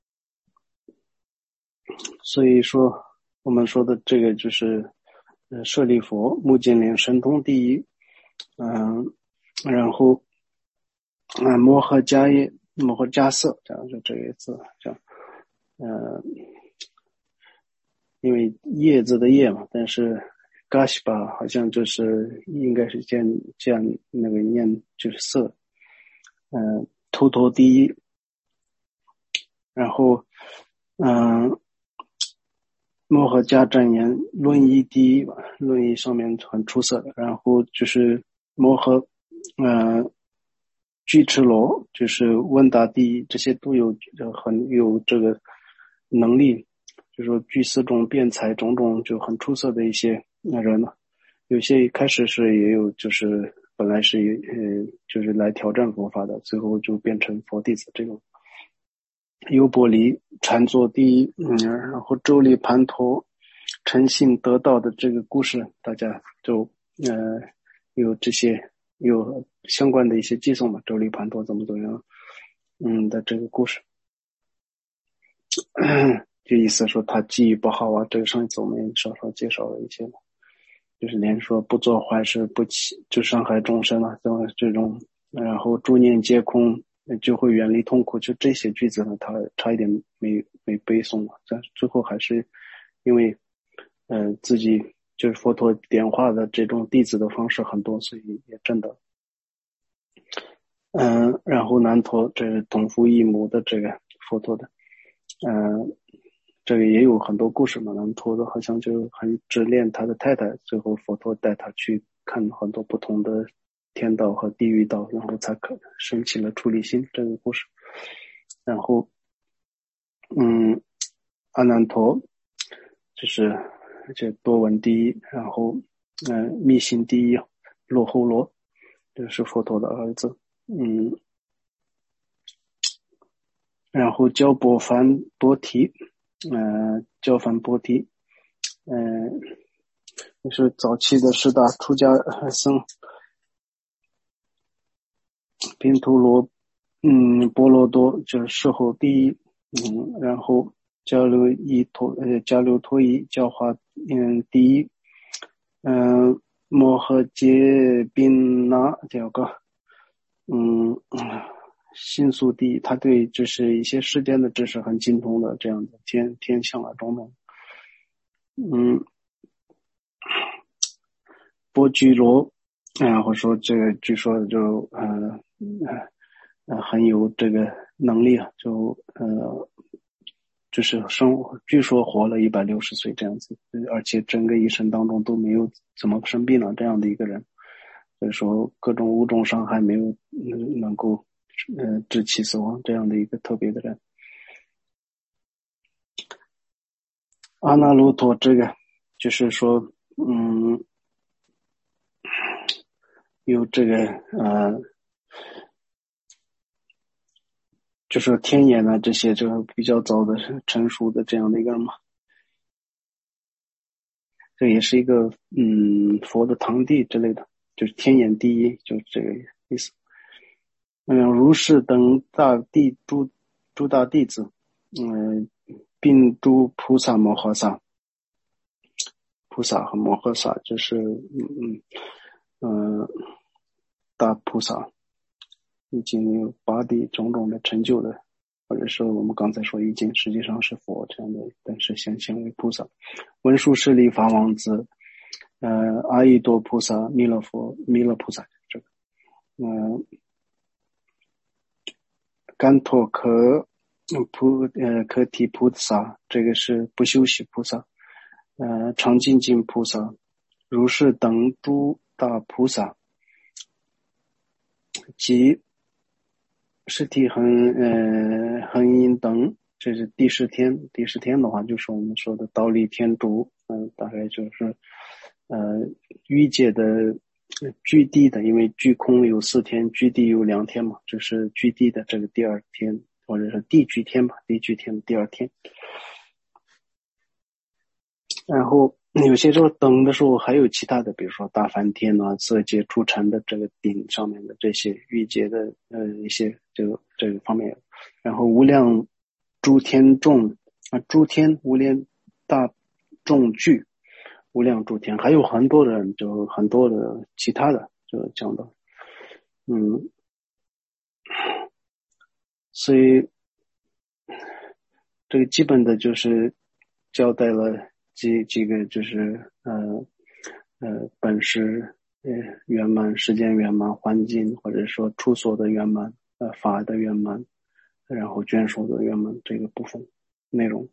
所以说我们说的这个就是呃舍利佛目犍连神通第一，嗯、呃，然后啊、呃、摩诃迦叶摩诃迦瑟，这样就这个字这样，呃，因为叶子的叶嘛，但是嘎西巴好像就是应该是这样这样那个念就是色，嗯、呃，头头第一，然后嗯。呃摩诃迦旃延论义第一吧，论义上面很出色的。然后就是摩诃，呃，俱絺罗就是问答第一，这些都有很有这个能力，就是说具四种辩才种种就很出色的一些人了。有些一开始是也有就是本来是呃就是来挑战佛法的，最后就变成佛弟子这种。优波离禅坐第一，嗯，然后周利盘陀诚信得道的这个故事，大家就呃有这些有相关的一些寄送嘛，周利盘陀怎么怎么样，嗯的这个故事，就意思说他记忆不好啊，这个上一次我们也稍稍介绍了一些嘛，就是连说不做坏事不起就伤害众生啊，这种，然后诸念皆空。就会远离痛苦，就这些句子呢，他差一点没没背诵了，但最后还是因为，呃，自己就是佛陀点化的这种弟子的方式很多，所以也真的，嗯、呃，然后南陀这是同父异母的这个佛陀的，嗯、呃，这个也有很多故事嘛，南陀的好像就很执念他的太太，最后佛陀带他去看很多不同的天道和地狱道，然后才可升起了出离心这个故事。然后，嗯，阿难陀就是这多闻第一，然后，嗯、呃，密心第一，罗睺罗这是佛陀的儿子，嗯，然后焦波梵波提，呃，焦梵波提，嗯、呃，就是早期的四大出家僧，宾图罗，嗯，波罗多就是事后第一，嗯，然后交流一托呃交流托一教化，嗯，第一，嗯、呃，摩诃揭宾那第二个，嗯，心速第一，他对就是一些世间的知识很精通的这样的天天象啊种种，嗯，波居罗，然后说这个据说就呃呃呃很有这个能力啊，就呃就是生活，据说活了一百六十岁这样子，而且整个一生当中都没有怎么生病了这样的一个人，所以说各种物种伤害没有嗯能够呃致其死亡这样的一个特别的人。阿那卢陀这个就是说嗯有这个呃就是天眼啊这些就比较早的成熟的这样的一个人嘛，这也是一个嗯佛的堂弟之类的，就是天眼第一，就是这个意思。嗯，如是等大弟诸诸大弟子，嗯，并诸菩萨摩诃萨，菩萨和摩诃萨就是嗯嗯呃大菩萨，已经有八地种种的成就的，或者说我们刚才说已经实际上是佛这样的，但是显现为菩萨。文殊师利法王子，呃，阿逸多菩萨、弥勒佛、弥勒菩萨这个，嗯、呃，干陀可菩呃可提菩萨，这个是不休息菩萨，呃，常精进菩萨，如是等诸大菩萨，及实体恒呃恒因等，这是第十天。第十天的话，就是我们说的倒立天竺，嗯、呃，大概就是呃欲界的居地的，因为居空有四天，居地有两天嘛，就是居地的这个第二天，或者是地居天吧，地居天的第二天。然后有些时候等的时候还有其他的，比如说大梵天啊、色界出尘的这个顶上面的这些欲界的呃一些这个这个方面，然后无量诸天众啊，诸天无量大众聚，无量诸天，还有很多人，就很多的其他的就讲到，嗯，所以这个基本的就是交代了几几个就是呃呃本事呃圆满、时间圆满、环境或者说处所的圆满、呃法的圆满，然后眷属的圆满这个部分内容。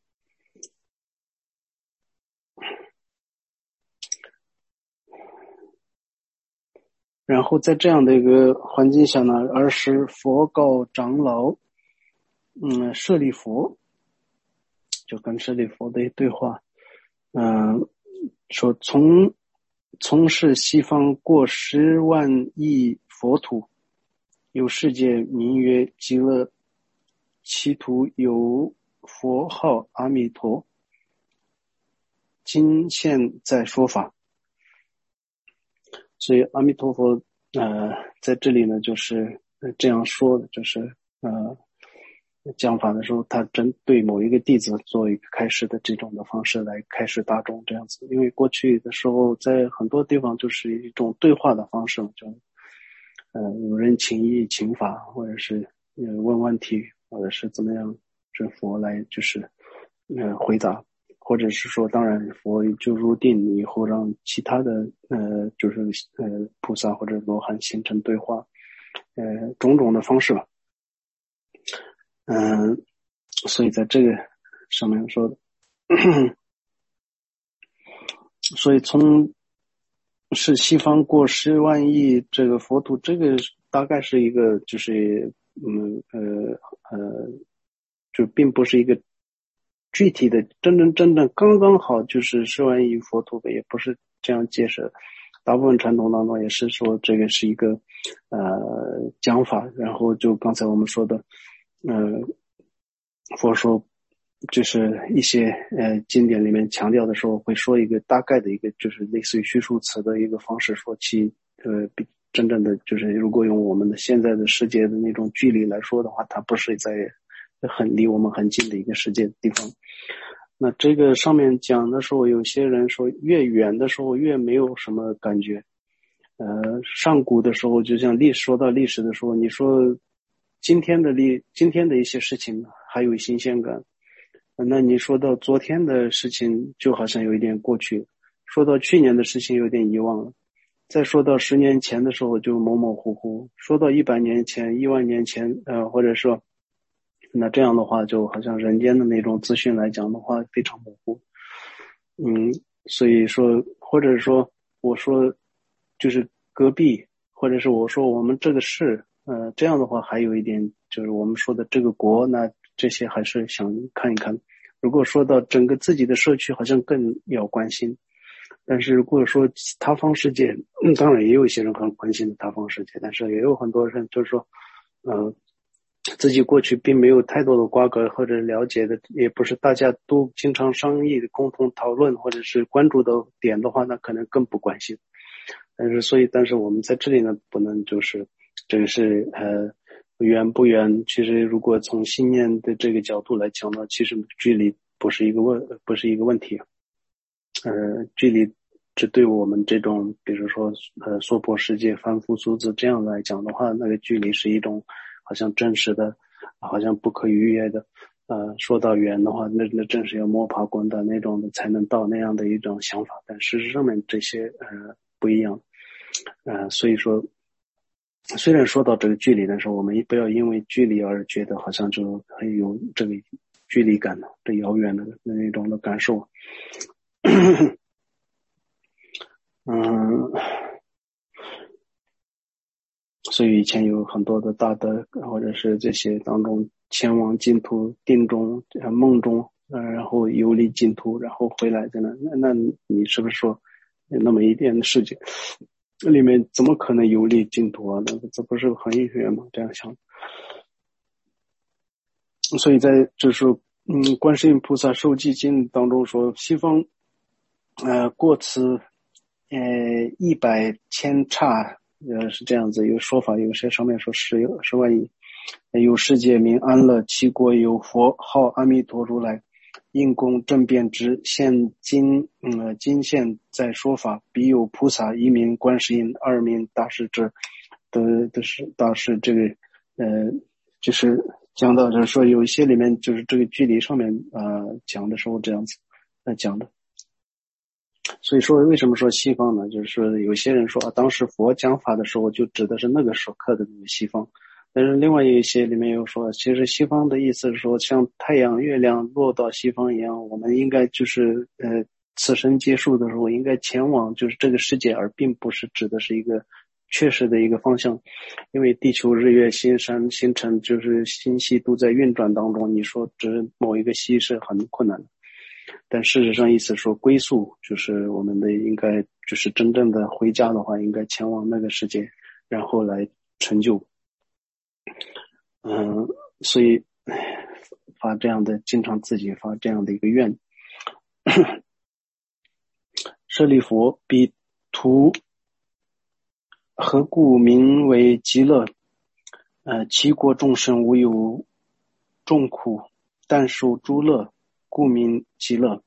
然后在这样的一个环境下呢，而是佛告长老，嗯，舍利弗就跟舍利弗的对话，嗯、呃，说从从事西方过十万亿佛土，有世界名曰极乐，其土有佛号阿弥陀，今现在说法。所以阿弥陀佛呃在这里呢就是这样说的，就是呃讲法的时候，他针对某一个弟子做一个开示的这种的方式来开示大众这样子。因为过去的时候在很多地方就是一种对话的方式，就呃有人请意请法，或者是呃问问题，或者是怎么样，是佛来就是呃回答，或者是说当然佛就入定以后让其他的呃就是呃菩萨或者罗汉形成对话，呃种种的方式吧。嗯、呃，所以在这个上面说的所以从是西方过十万亿这个佛土，这个大概是一个就是嗯呃呃就并不是一个具体的真真正正刚刚好就是十万亿佛土的，也不是这样解释。大部分传统当中也是说这个是一个呃讲法，然后就刚才我们说的呃佛说就是一些呃经典里面强调的时候会说一个大概的一个就是类似于叙述词的一个方式，说其呃比真正的就是如果用我们的现在的世界的那种距离来说的话，它不是在很离我们很近的一个世界地方。那这个上面讲的时候，有些人说越远的时候越没有什么感觉。呃，上古的时候，就像历史说到历史的时候，你说今天的历今天的一些事情还有新鲜感，那你说到昨天的事情就好像有一点过去，说到去年的事情有点遗忘了，再说到十年前的时候就模模糊糊，说到一百年前、一万年前，呃，或者说，那这样的话就好像人间的那种资讯来讲的话非常模糊。嗯，所以说，或者说我说就是隔壁，或者是我说我们这个市，呃，这样的话还有一点就是我们说的这个国，那这些还是想看一看。如果说到整个自己的社区，好像更要关心。但是如果说他方世界，嗯，当然也有一些人很关心他方世界，但是也有很多人就是说，呃，自己过去并没有太多的瓜葛或者了解的，也不是大家都经常商议的共同讨论或者是关注的点的话，那可能更不关心。但是所以，但是我们在这里呢，不能就是这个是呃远不远？其实如果从信念的这个角度来讲呢，其实距离不是一个问不是一个问题。呃，距离只对我们这种，比如说呃娑婆世界、凡夫俗子这样来讲的话，那个距离是一种好像真实的，好像不可逾越的。呃，说到远的话，那那真是要摸爬滚打那种的才能到那样的一种想法。但事实上面这些呃不一样。呃，所以说，虽然说到这个距离，但是我们也不要因为距离而觉得好像就很有这个距离感的、这遥远的那种的感受。嗯，所以以前有很多的大德，或者是这些当中前往净土定中、呃梦中，呃，然后游历净土，然后回来的呢？那那你是不是说那么一点的世界里面，怎么可能游历净土啊？那这不是很远吗？这样想。所以在就是嗯，观世音菩萨受记经当中说，西方呃过此呃一百千刹，呃是这样子有说法，有些上面说十十万亿，有世界名安乐，其国有佛号阿弥陀如来，应供正遍知，现今嗯今现在说法，彼有菩萨，一名观世音，二名大势至，都都是大势这个呃就是讲到就是说有一些里面就是这个距离上面呃讲的时候这样子呃讲的。所以说为什么说西方呢？就是说有些人说啊，当时佛讲法的时候就指的是那个时刻的那个西方，但是另外有一些里面又说，其实西方的意思是说像太阳月亮落到西方一样，我们应该就是呃此生结束的时候应该前往就是这个世界，而并不是指的是一个确实的一个方向。因为地球日月星山星辰就是星系都在运转当中，你说指某一个系是很困难的。但事实上意思说归宿就是我们的应该就是真正的回家的话，应该前往那个世界，然后来成就。嗯，所以发这样的经常自己发这样的一个愿。舍利弗，彼图何故名为极乐？呃，其国众生无有众苦，但受诸乐，故名极乐。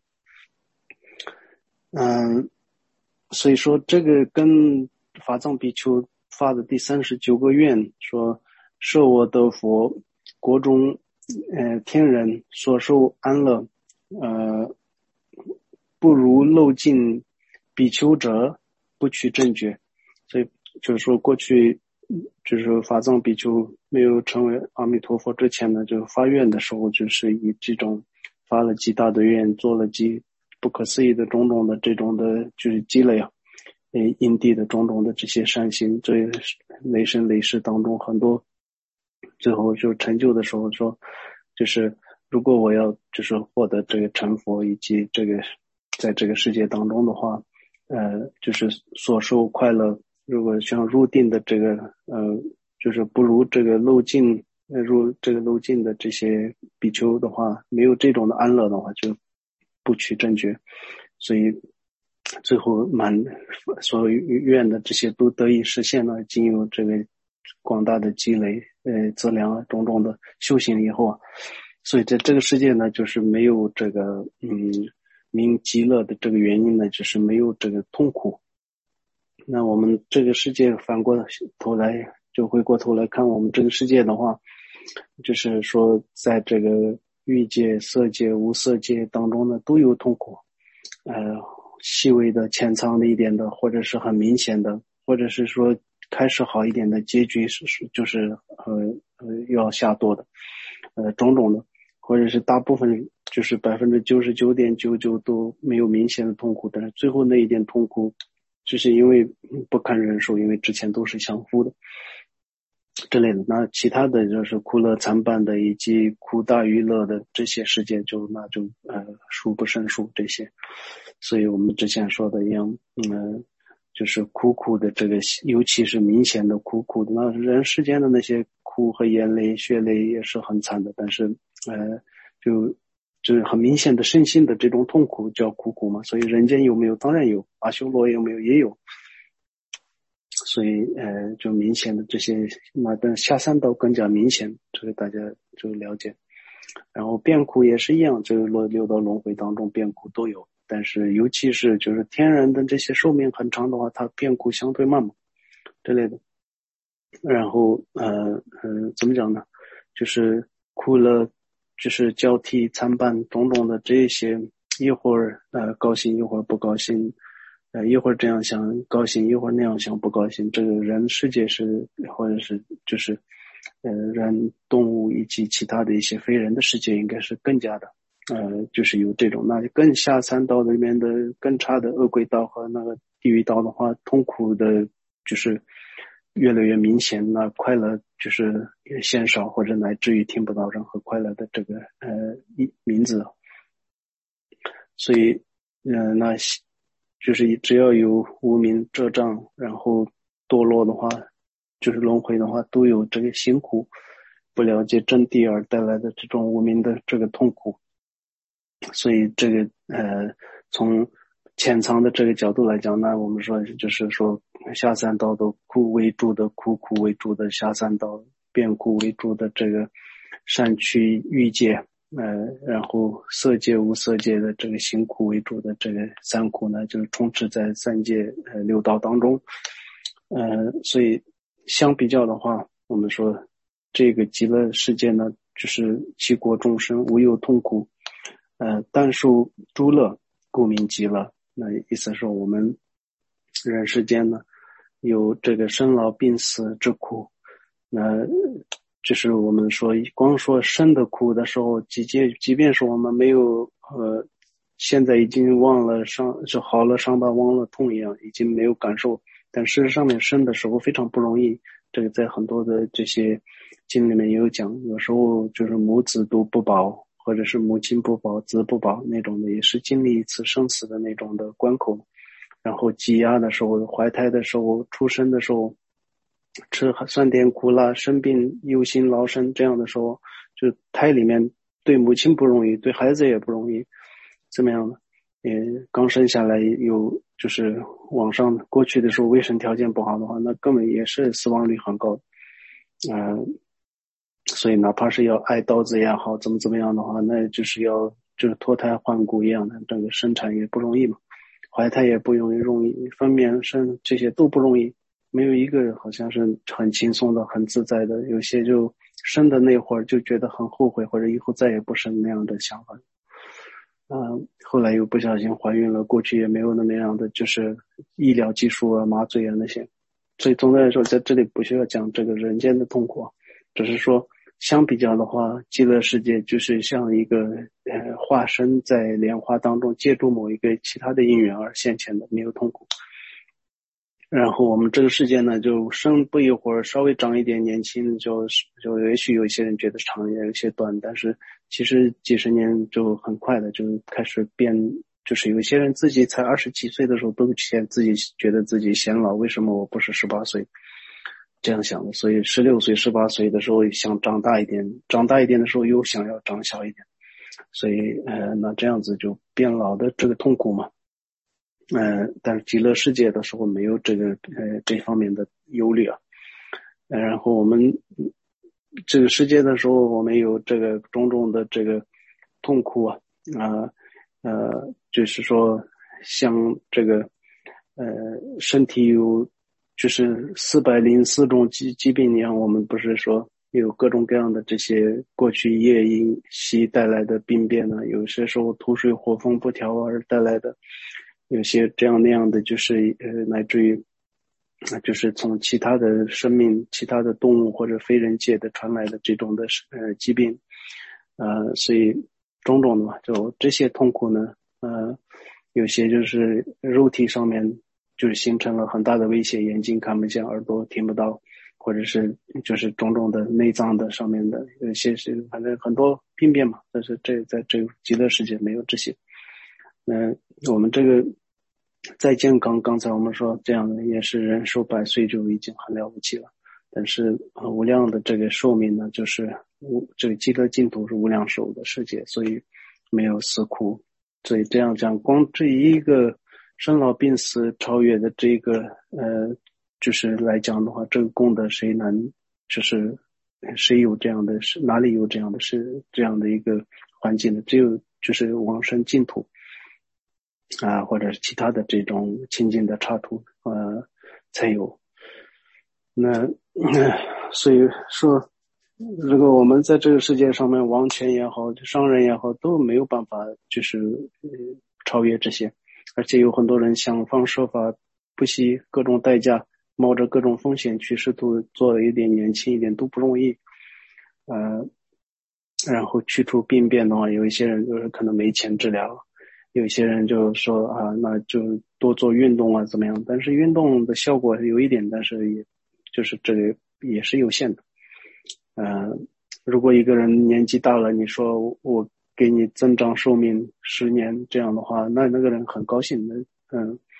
嗯，所以说这个跟法藏比丘发的第三十九个愿说，设我得佛，国中呃天人所受安乐，呃不如漏尽比丘者，不取正觉。所以就是说过去就是法藏比丘没有成为阿弥陀佛之前呢，就发愿的时候就是以这种发了极大的愿，做了极不可思议的种种的这种的就是积累啊，呃因地的种种的这些善行，这累生累世当中很多，最后就成就的时候说，就是如果我要就是获得这个成佛以及这个在这个世界当中的话，呃就是所受快乐，如果像入定的这个呃就是不如这个漏尽呃入这个漏尽的这些比丘的话，没有这种的安乐的话，就不取正觉。所以最后满所有愿的这些都得以实现了，经由这个广大的积累呃资粮种种的修行以后啊，所以在这个世界呢，就是没有这个嗯名极乐的这个原因呢，就是没有这个痛苦。那我们这个世界反过头来，就回过头来看我们这个世界的话，就是说在这个欲界、色界、无色界当中呢，都有痛苦，呃，细微的、潜藏的一点的，或者是很明显的，或者是说开始好一点的，结局是是就是呃呃要下堕的，呃种种的，或者是大部分就是百分之九十九点九九都没有明显的痛苦，但是最后那一点痛苦。就是因为不堪忍受，因为之前都是相互的之类的。那其他的就是苦乐参半的，以及苦大于乐的这些事件，就那就呃数不胜数这些。所以我们之前说的一样，嗯、呃，就是苦苦的这个，尤其是明显的苦苦的，那人世间的那些苦和眼泪、血泪也是很惨的，但是呃就。就是很明显的身心的这种痛苦叫苦苦嘛，所以人间有没有？当然有，阿修罗有没有？也有。所以呃，就明显的这些，那但下三道更加明显，这个大家就了解。然后变苦也是一样，这个六六道轮回当中变苦都有，但是尤其是就是天然的这些寿命很长的话，它变苦相对慢嘛，之类的。然后呃呃，怎么讲呢？就是苦乐。就是交替参半种种的这些，一会儿呃高兴，一会儿不高兴，呃一会儿这样想高兴，一会儿那样想不高兴。这个人世界是或者是就是呃人动物以及其他的一些非人的世界应该是更加的呃就是有这种，那更下三道里面的更差的恶鬼道和那个地狱道的话，痛苦的就是越来越明显，那快乐就是鲜少，或者乃至于听不到任何快乐的这个呃名字。所以呃那就就是只要有无明遮障，然后堕落的话，就是轮回的话，都有这个辛苦，不了解真谛而带来的这种无明的这个痛苦。所以这个呃，从潜藏的这个角度来讲呢，我们说就是说下三道的苦为主的苦，苦为主的下三道，变苦为主的这个善趣欲界，呃，然后色界无色界的这个行苦为主的这个三苦呢，就是充斥在三界呃六道当中。呃，所以相比较的话，我们说这个极乐世界呢，就是其国众生无有痛苦，呃，但受诸乐，故名极乐。那意思是我们人世间呢，有这个生老病死之苦，那就是我们说光说生的苦的时候，即便即便是我们没有呃，现在已经忘了伤，就好了伤疤忘了痛一样，已经没有感受，但事实上面生的时候非常不容易。这个在很多的这些经里面也有讲，有时候就是母子都不保，或者是母亲不保子不保那种的，也是经历一次生死的那种的关口。然后挤压的时候，怀胎的时候，出生的时候，吃酸甜苦辣，生病忧心劳身，这样的时候，就胎里面对母亲不容易，对孩子也不容易，怎么样呢？也刚生下来有就是往上过去的时候卫生条件不好的话，那根本也是死亡率很高。呃，所以哪怕是要挨刀子也好，怎么怎么样的话，那就是要就是脱胎换骨一样的，这个生产也不容易嘛，怀胎也不容易容易，分娩生这些都不容易，没有一个好像是很轻松的很自在的，有些就生的那会儿就觉得很后悔，或者以后再也不生那样的想法。嗯、呃，后来又不小心怀孕了，过去也没有那么样的就是医疗技术啊麻醉啊那些，所以总的来说在这里不需要讲这个人间的痛苦，只是说相比较的话，极乐世界就是像一个呃化身在莲花当中，借助某一个其他的因缘而现前的，没有痛苦。然后我们这个世界呢，就生不一会儿，稍微长一点年轻，就就也许有一些人觉得长，也有一些短，但是其实几十年就很快的就开始变，就是有一些人自己才二十几岁的时候都嫌自己觉得自己显老，为什么我不是十八岁？这样想的，所以十六岁、十八岁的时候想长大一点，长大一点的时候又想要长小一点，所以呃，那这样子就变老的这个痛苦嘛。呃，但是极乐世界的时候没有这个呃这方面的忧虑啊。呃，然后我们这个世界的时候，我们有这个种种的这个痛苦啊，啊 呃, 呃，就是说像这个呃身体有就是四百零四种疾疾病一样，我们不是说有各种各样的这些过去业因习带来的病变呢，有些时候土水火风不调而带来的。有些这样那样的，就是呃，乃至于，就是从其他的生命、其他的动物或者非人界的传来的这种的呃疾病，呃，所以种种的嘛，就这些痛苦呢，呃，有些就是肉体上面就是形成了很大的威胁，眼睛看不见，耳朵听不到，或者是就是种种的内脏的上面的，有些是反正很多病变嘛，但是这在这个极乐世界没有这些。嗯、呃，我们这个再健康，刚才我们说这样的也是人寿百岁就已经很了不起了，但是、呃、无量的这个寿命呢，就是无这个极乐净土是无量寿的世界，所以没有死苦。所以这样讲，光这一个生老病死超越的这个呃，就是来讲的话，这个功德谁能就是谁有这样的是哪里有这样的是这样的一个环境呢？只有就是往生净土。啊，或者是其他的这种清净的刹土，呃，才有。那、呃、所以说，如果我们在这个世界上面，王权也好，商人也好，都没有办法就是呃超越这些，而且有很多人想方设法，不惜各种代价，冒着各种风险去试图做一点年轻一点都不容易。呃，然后去除病变的话，有一些人就是可能没钱治疗。有些人就说啊，那就多做运动啊，怎么样？但是运动的效果有一点，但是也就是这个也是有限的。呃，如果一个人年纪大了，你说我给你增长寿命十年这样的话，那那个人很高兴的，嗯，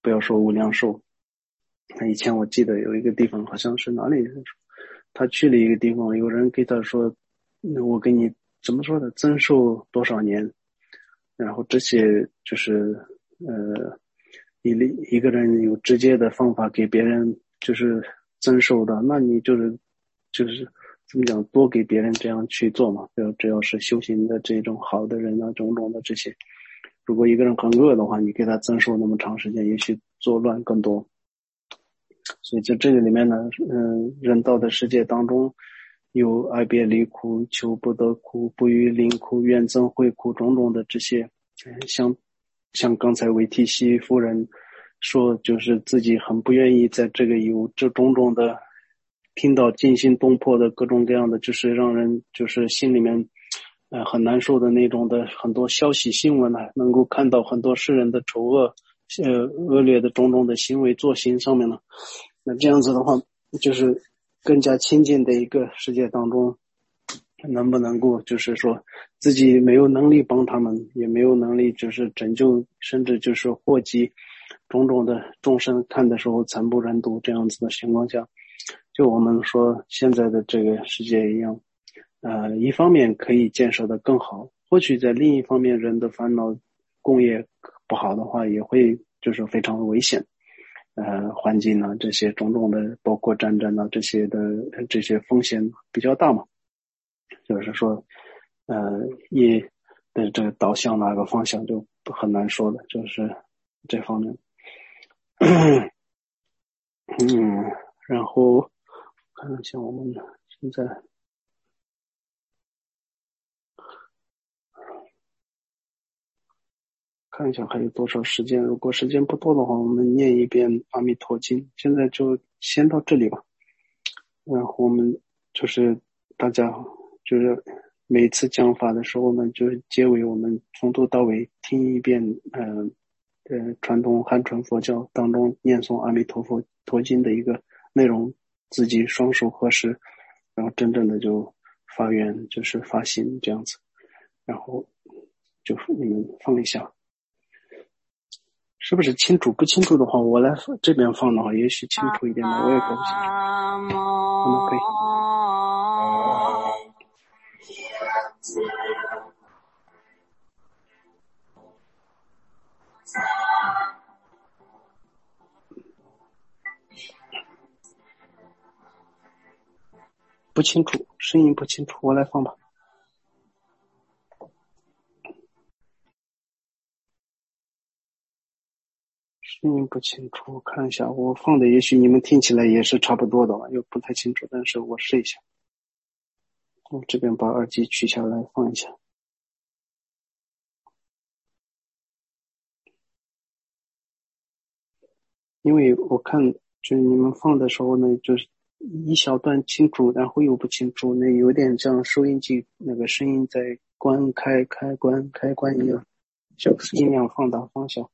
不要说无量寿。以前我记得有一个地方，好像是哪里，他去了一个地方，有人给他说，我给你怎么说的，增寿多少年，然后这些就是呃一一个人有直接的方法给别人就是增寿的，那你就是就是怎么讲，多给别人这样去做嘛，只要只要是修行的这种好的人啊，种种的这些，如果一个人很恶的话，你给他增寿那么长时间，也许作乱更多。所以在这个里面呢，嗯，人道的世界当中，有爱别离苦、求不得苦、不欲临苦、怨憎会苦种种的这些，像像刚才维提西夫人说，就是自己很不愿意在这个有这种种的听到惊心动魄的各种各样的，就是让人就是心里面呃很难受的那种的很多消息新闻呢，能够看到很多世人的丑恶呃恶劣的种种的行为作行上面呢，那这样子的话，就是更加亲近的一个世界当中，能不能够就是说自己没有能力帮他们，也没有能力就是拯救，甚至就是祸及种种的众生，看的时候惨不忍睹，这样子的情况下，就我们说现在的这个世界一样，呃，一方面可以建设的更好，或许在另一方面人的烦恼工业不好的话，也会就是非常危险。呃，环境呢，这些种种的，包括战争啊，这些的这些风险比较大嘛。就是说，呃，一的这个导向哪个方向就很难说了，就是这方面。嗯，然后看一下我们现在看一下还有多少时间，如果时间不多的话，我们念一遍《阿弥陀经》。现在就先到这里吧。然后我们就是大家就是每次讲法的时候呢，就是结尾我们从头到尾听一遍，呃呃传统汉传佛教当中念诵阿弥陀佛陀经的一个内容，自己双手合十，然后真正的就发愿，就是发心这样子，然后就你们放一下。是不是清楚？不清楚的话，我来这边放的话，也许清楚一点吧，我也搞不清楚。那可以。不清楚，声音不清楚，我来放吧。声音不清楚，我看一下，我放的也许你们听起来也是差不多的吧，又不太清楚，但是我试一下。我这边把耳机取下来放一下。因为我看就是你们放的时候呢，就是一小段清楚，然后又不清楚，那有点像收音机那个声音在关开开关开关一样，就尽量放大放小。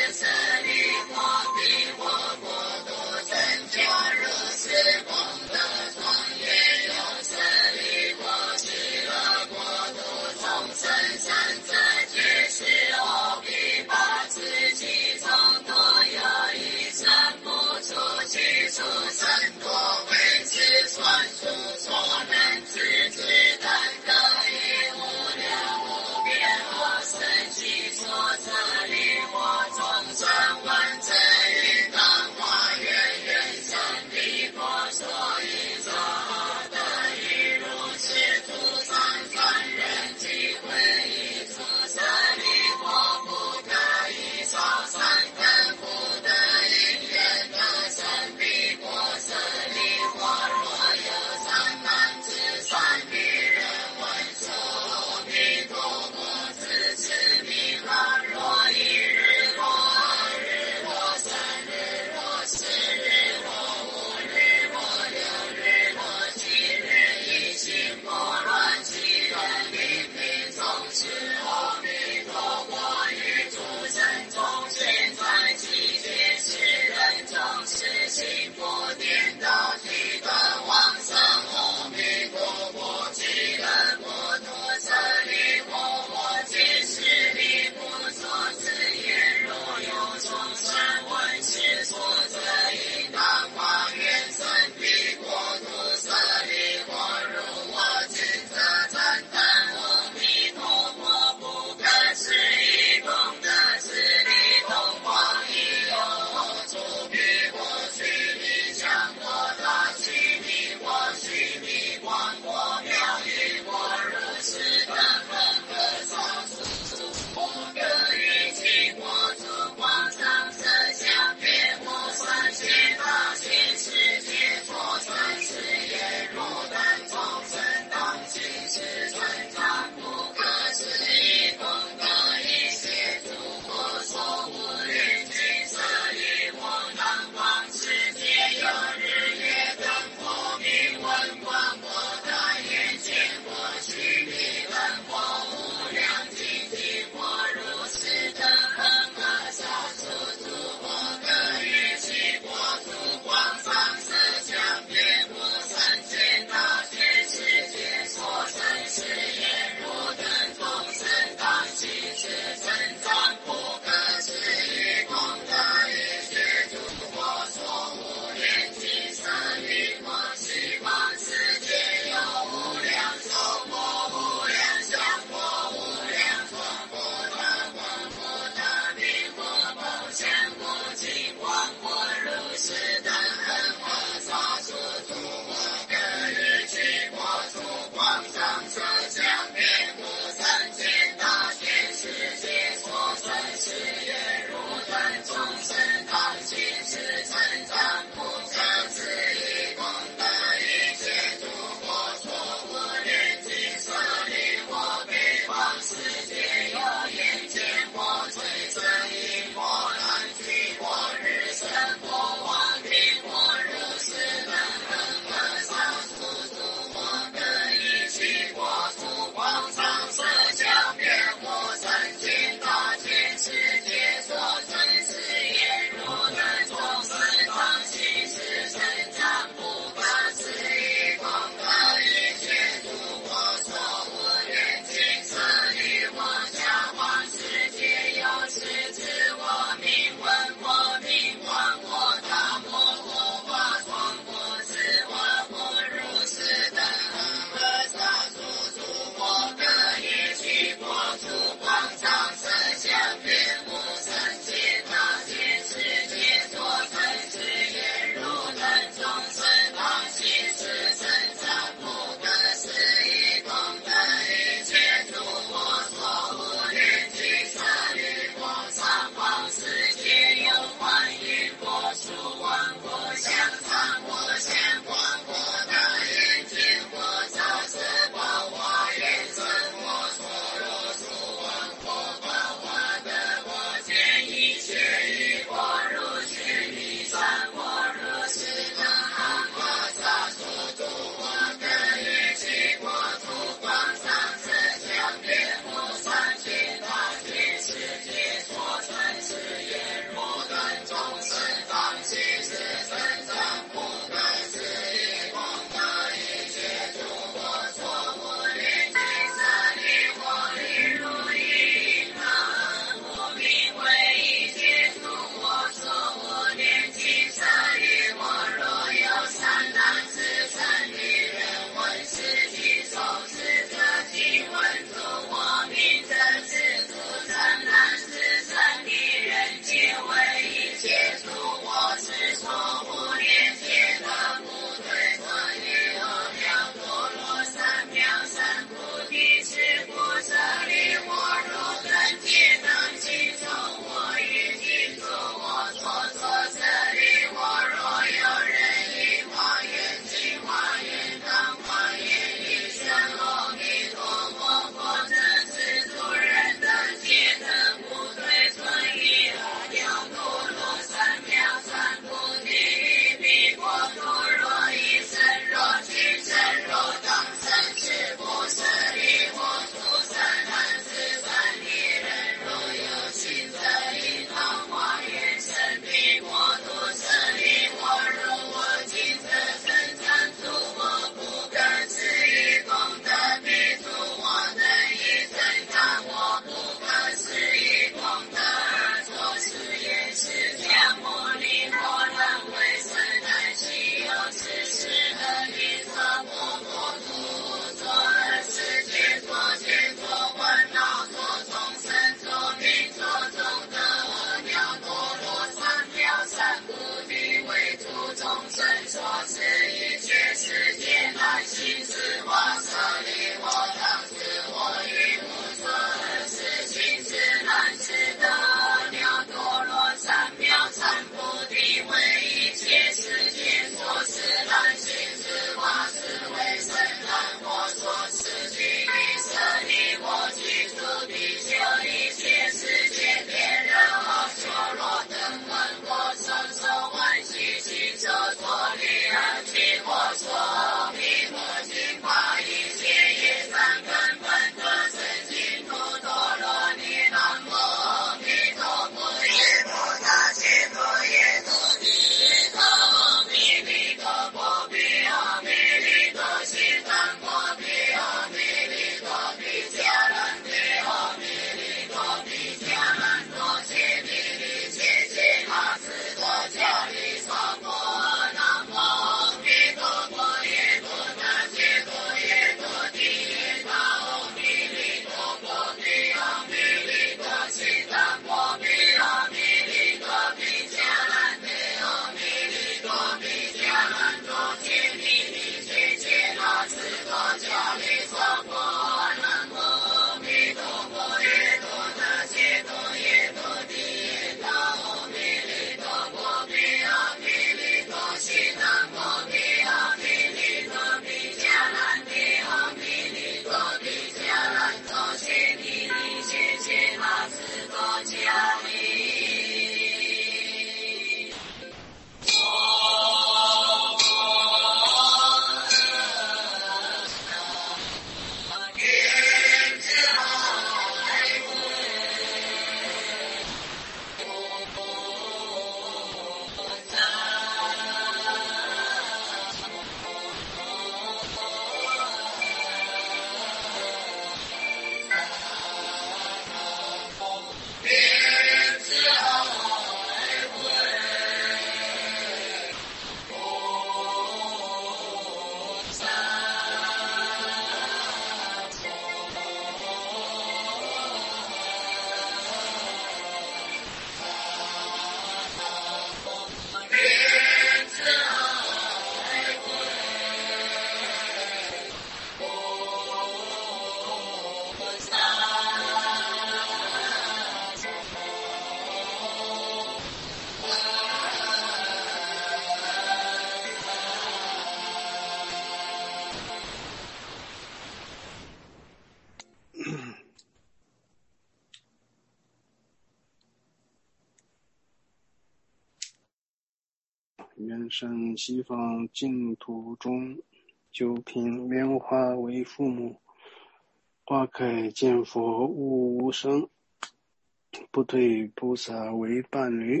愿生西方净土中，九品莲花为父母，花开见佛悟无生，不退菩萨为伴侣。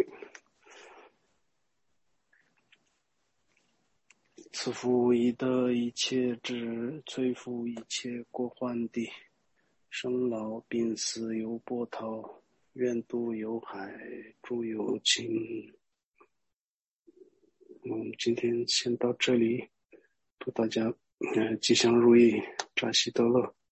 此复以得一切智，摧伏一切过患地，生老病死有波涛，愿度有海诸有情。我们今天先到这里，祝大家呃吉祥如意，扎西德勒。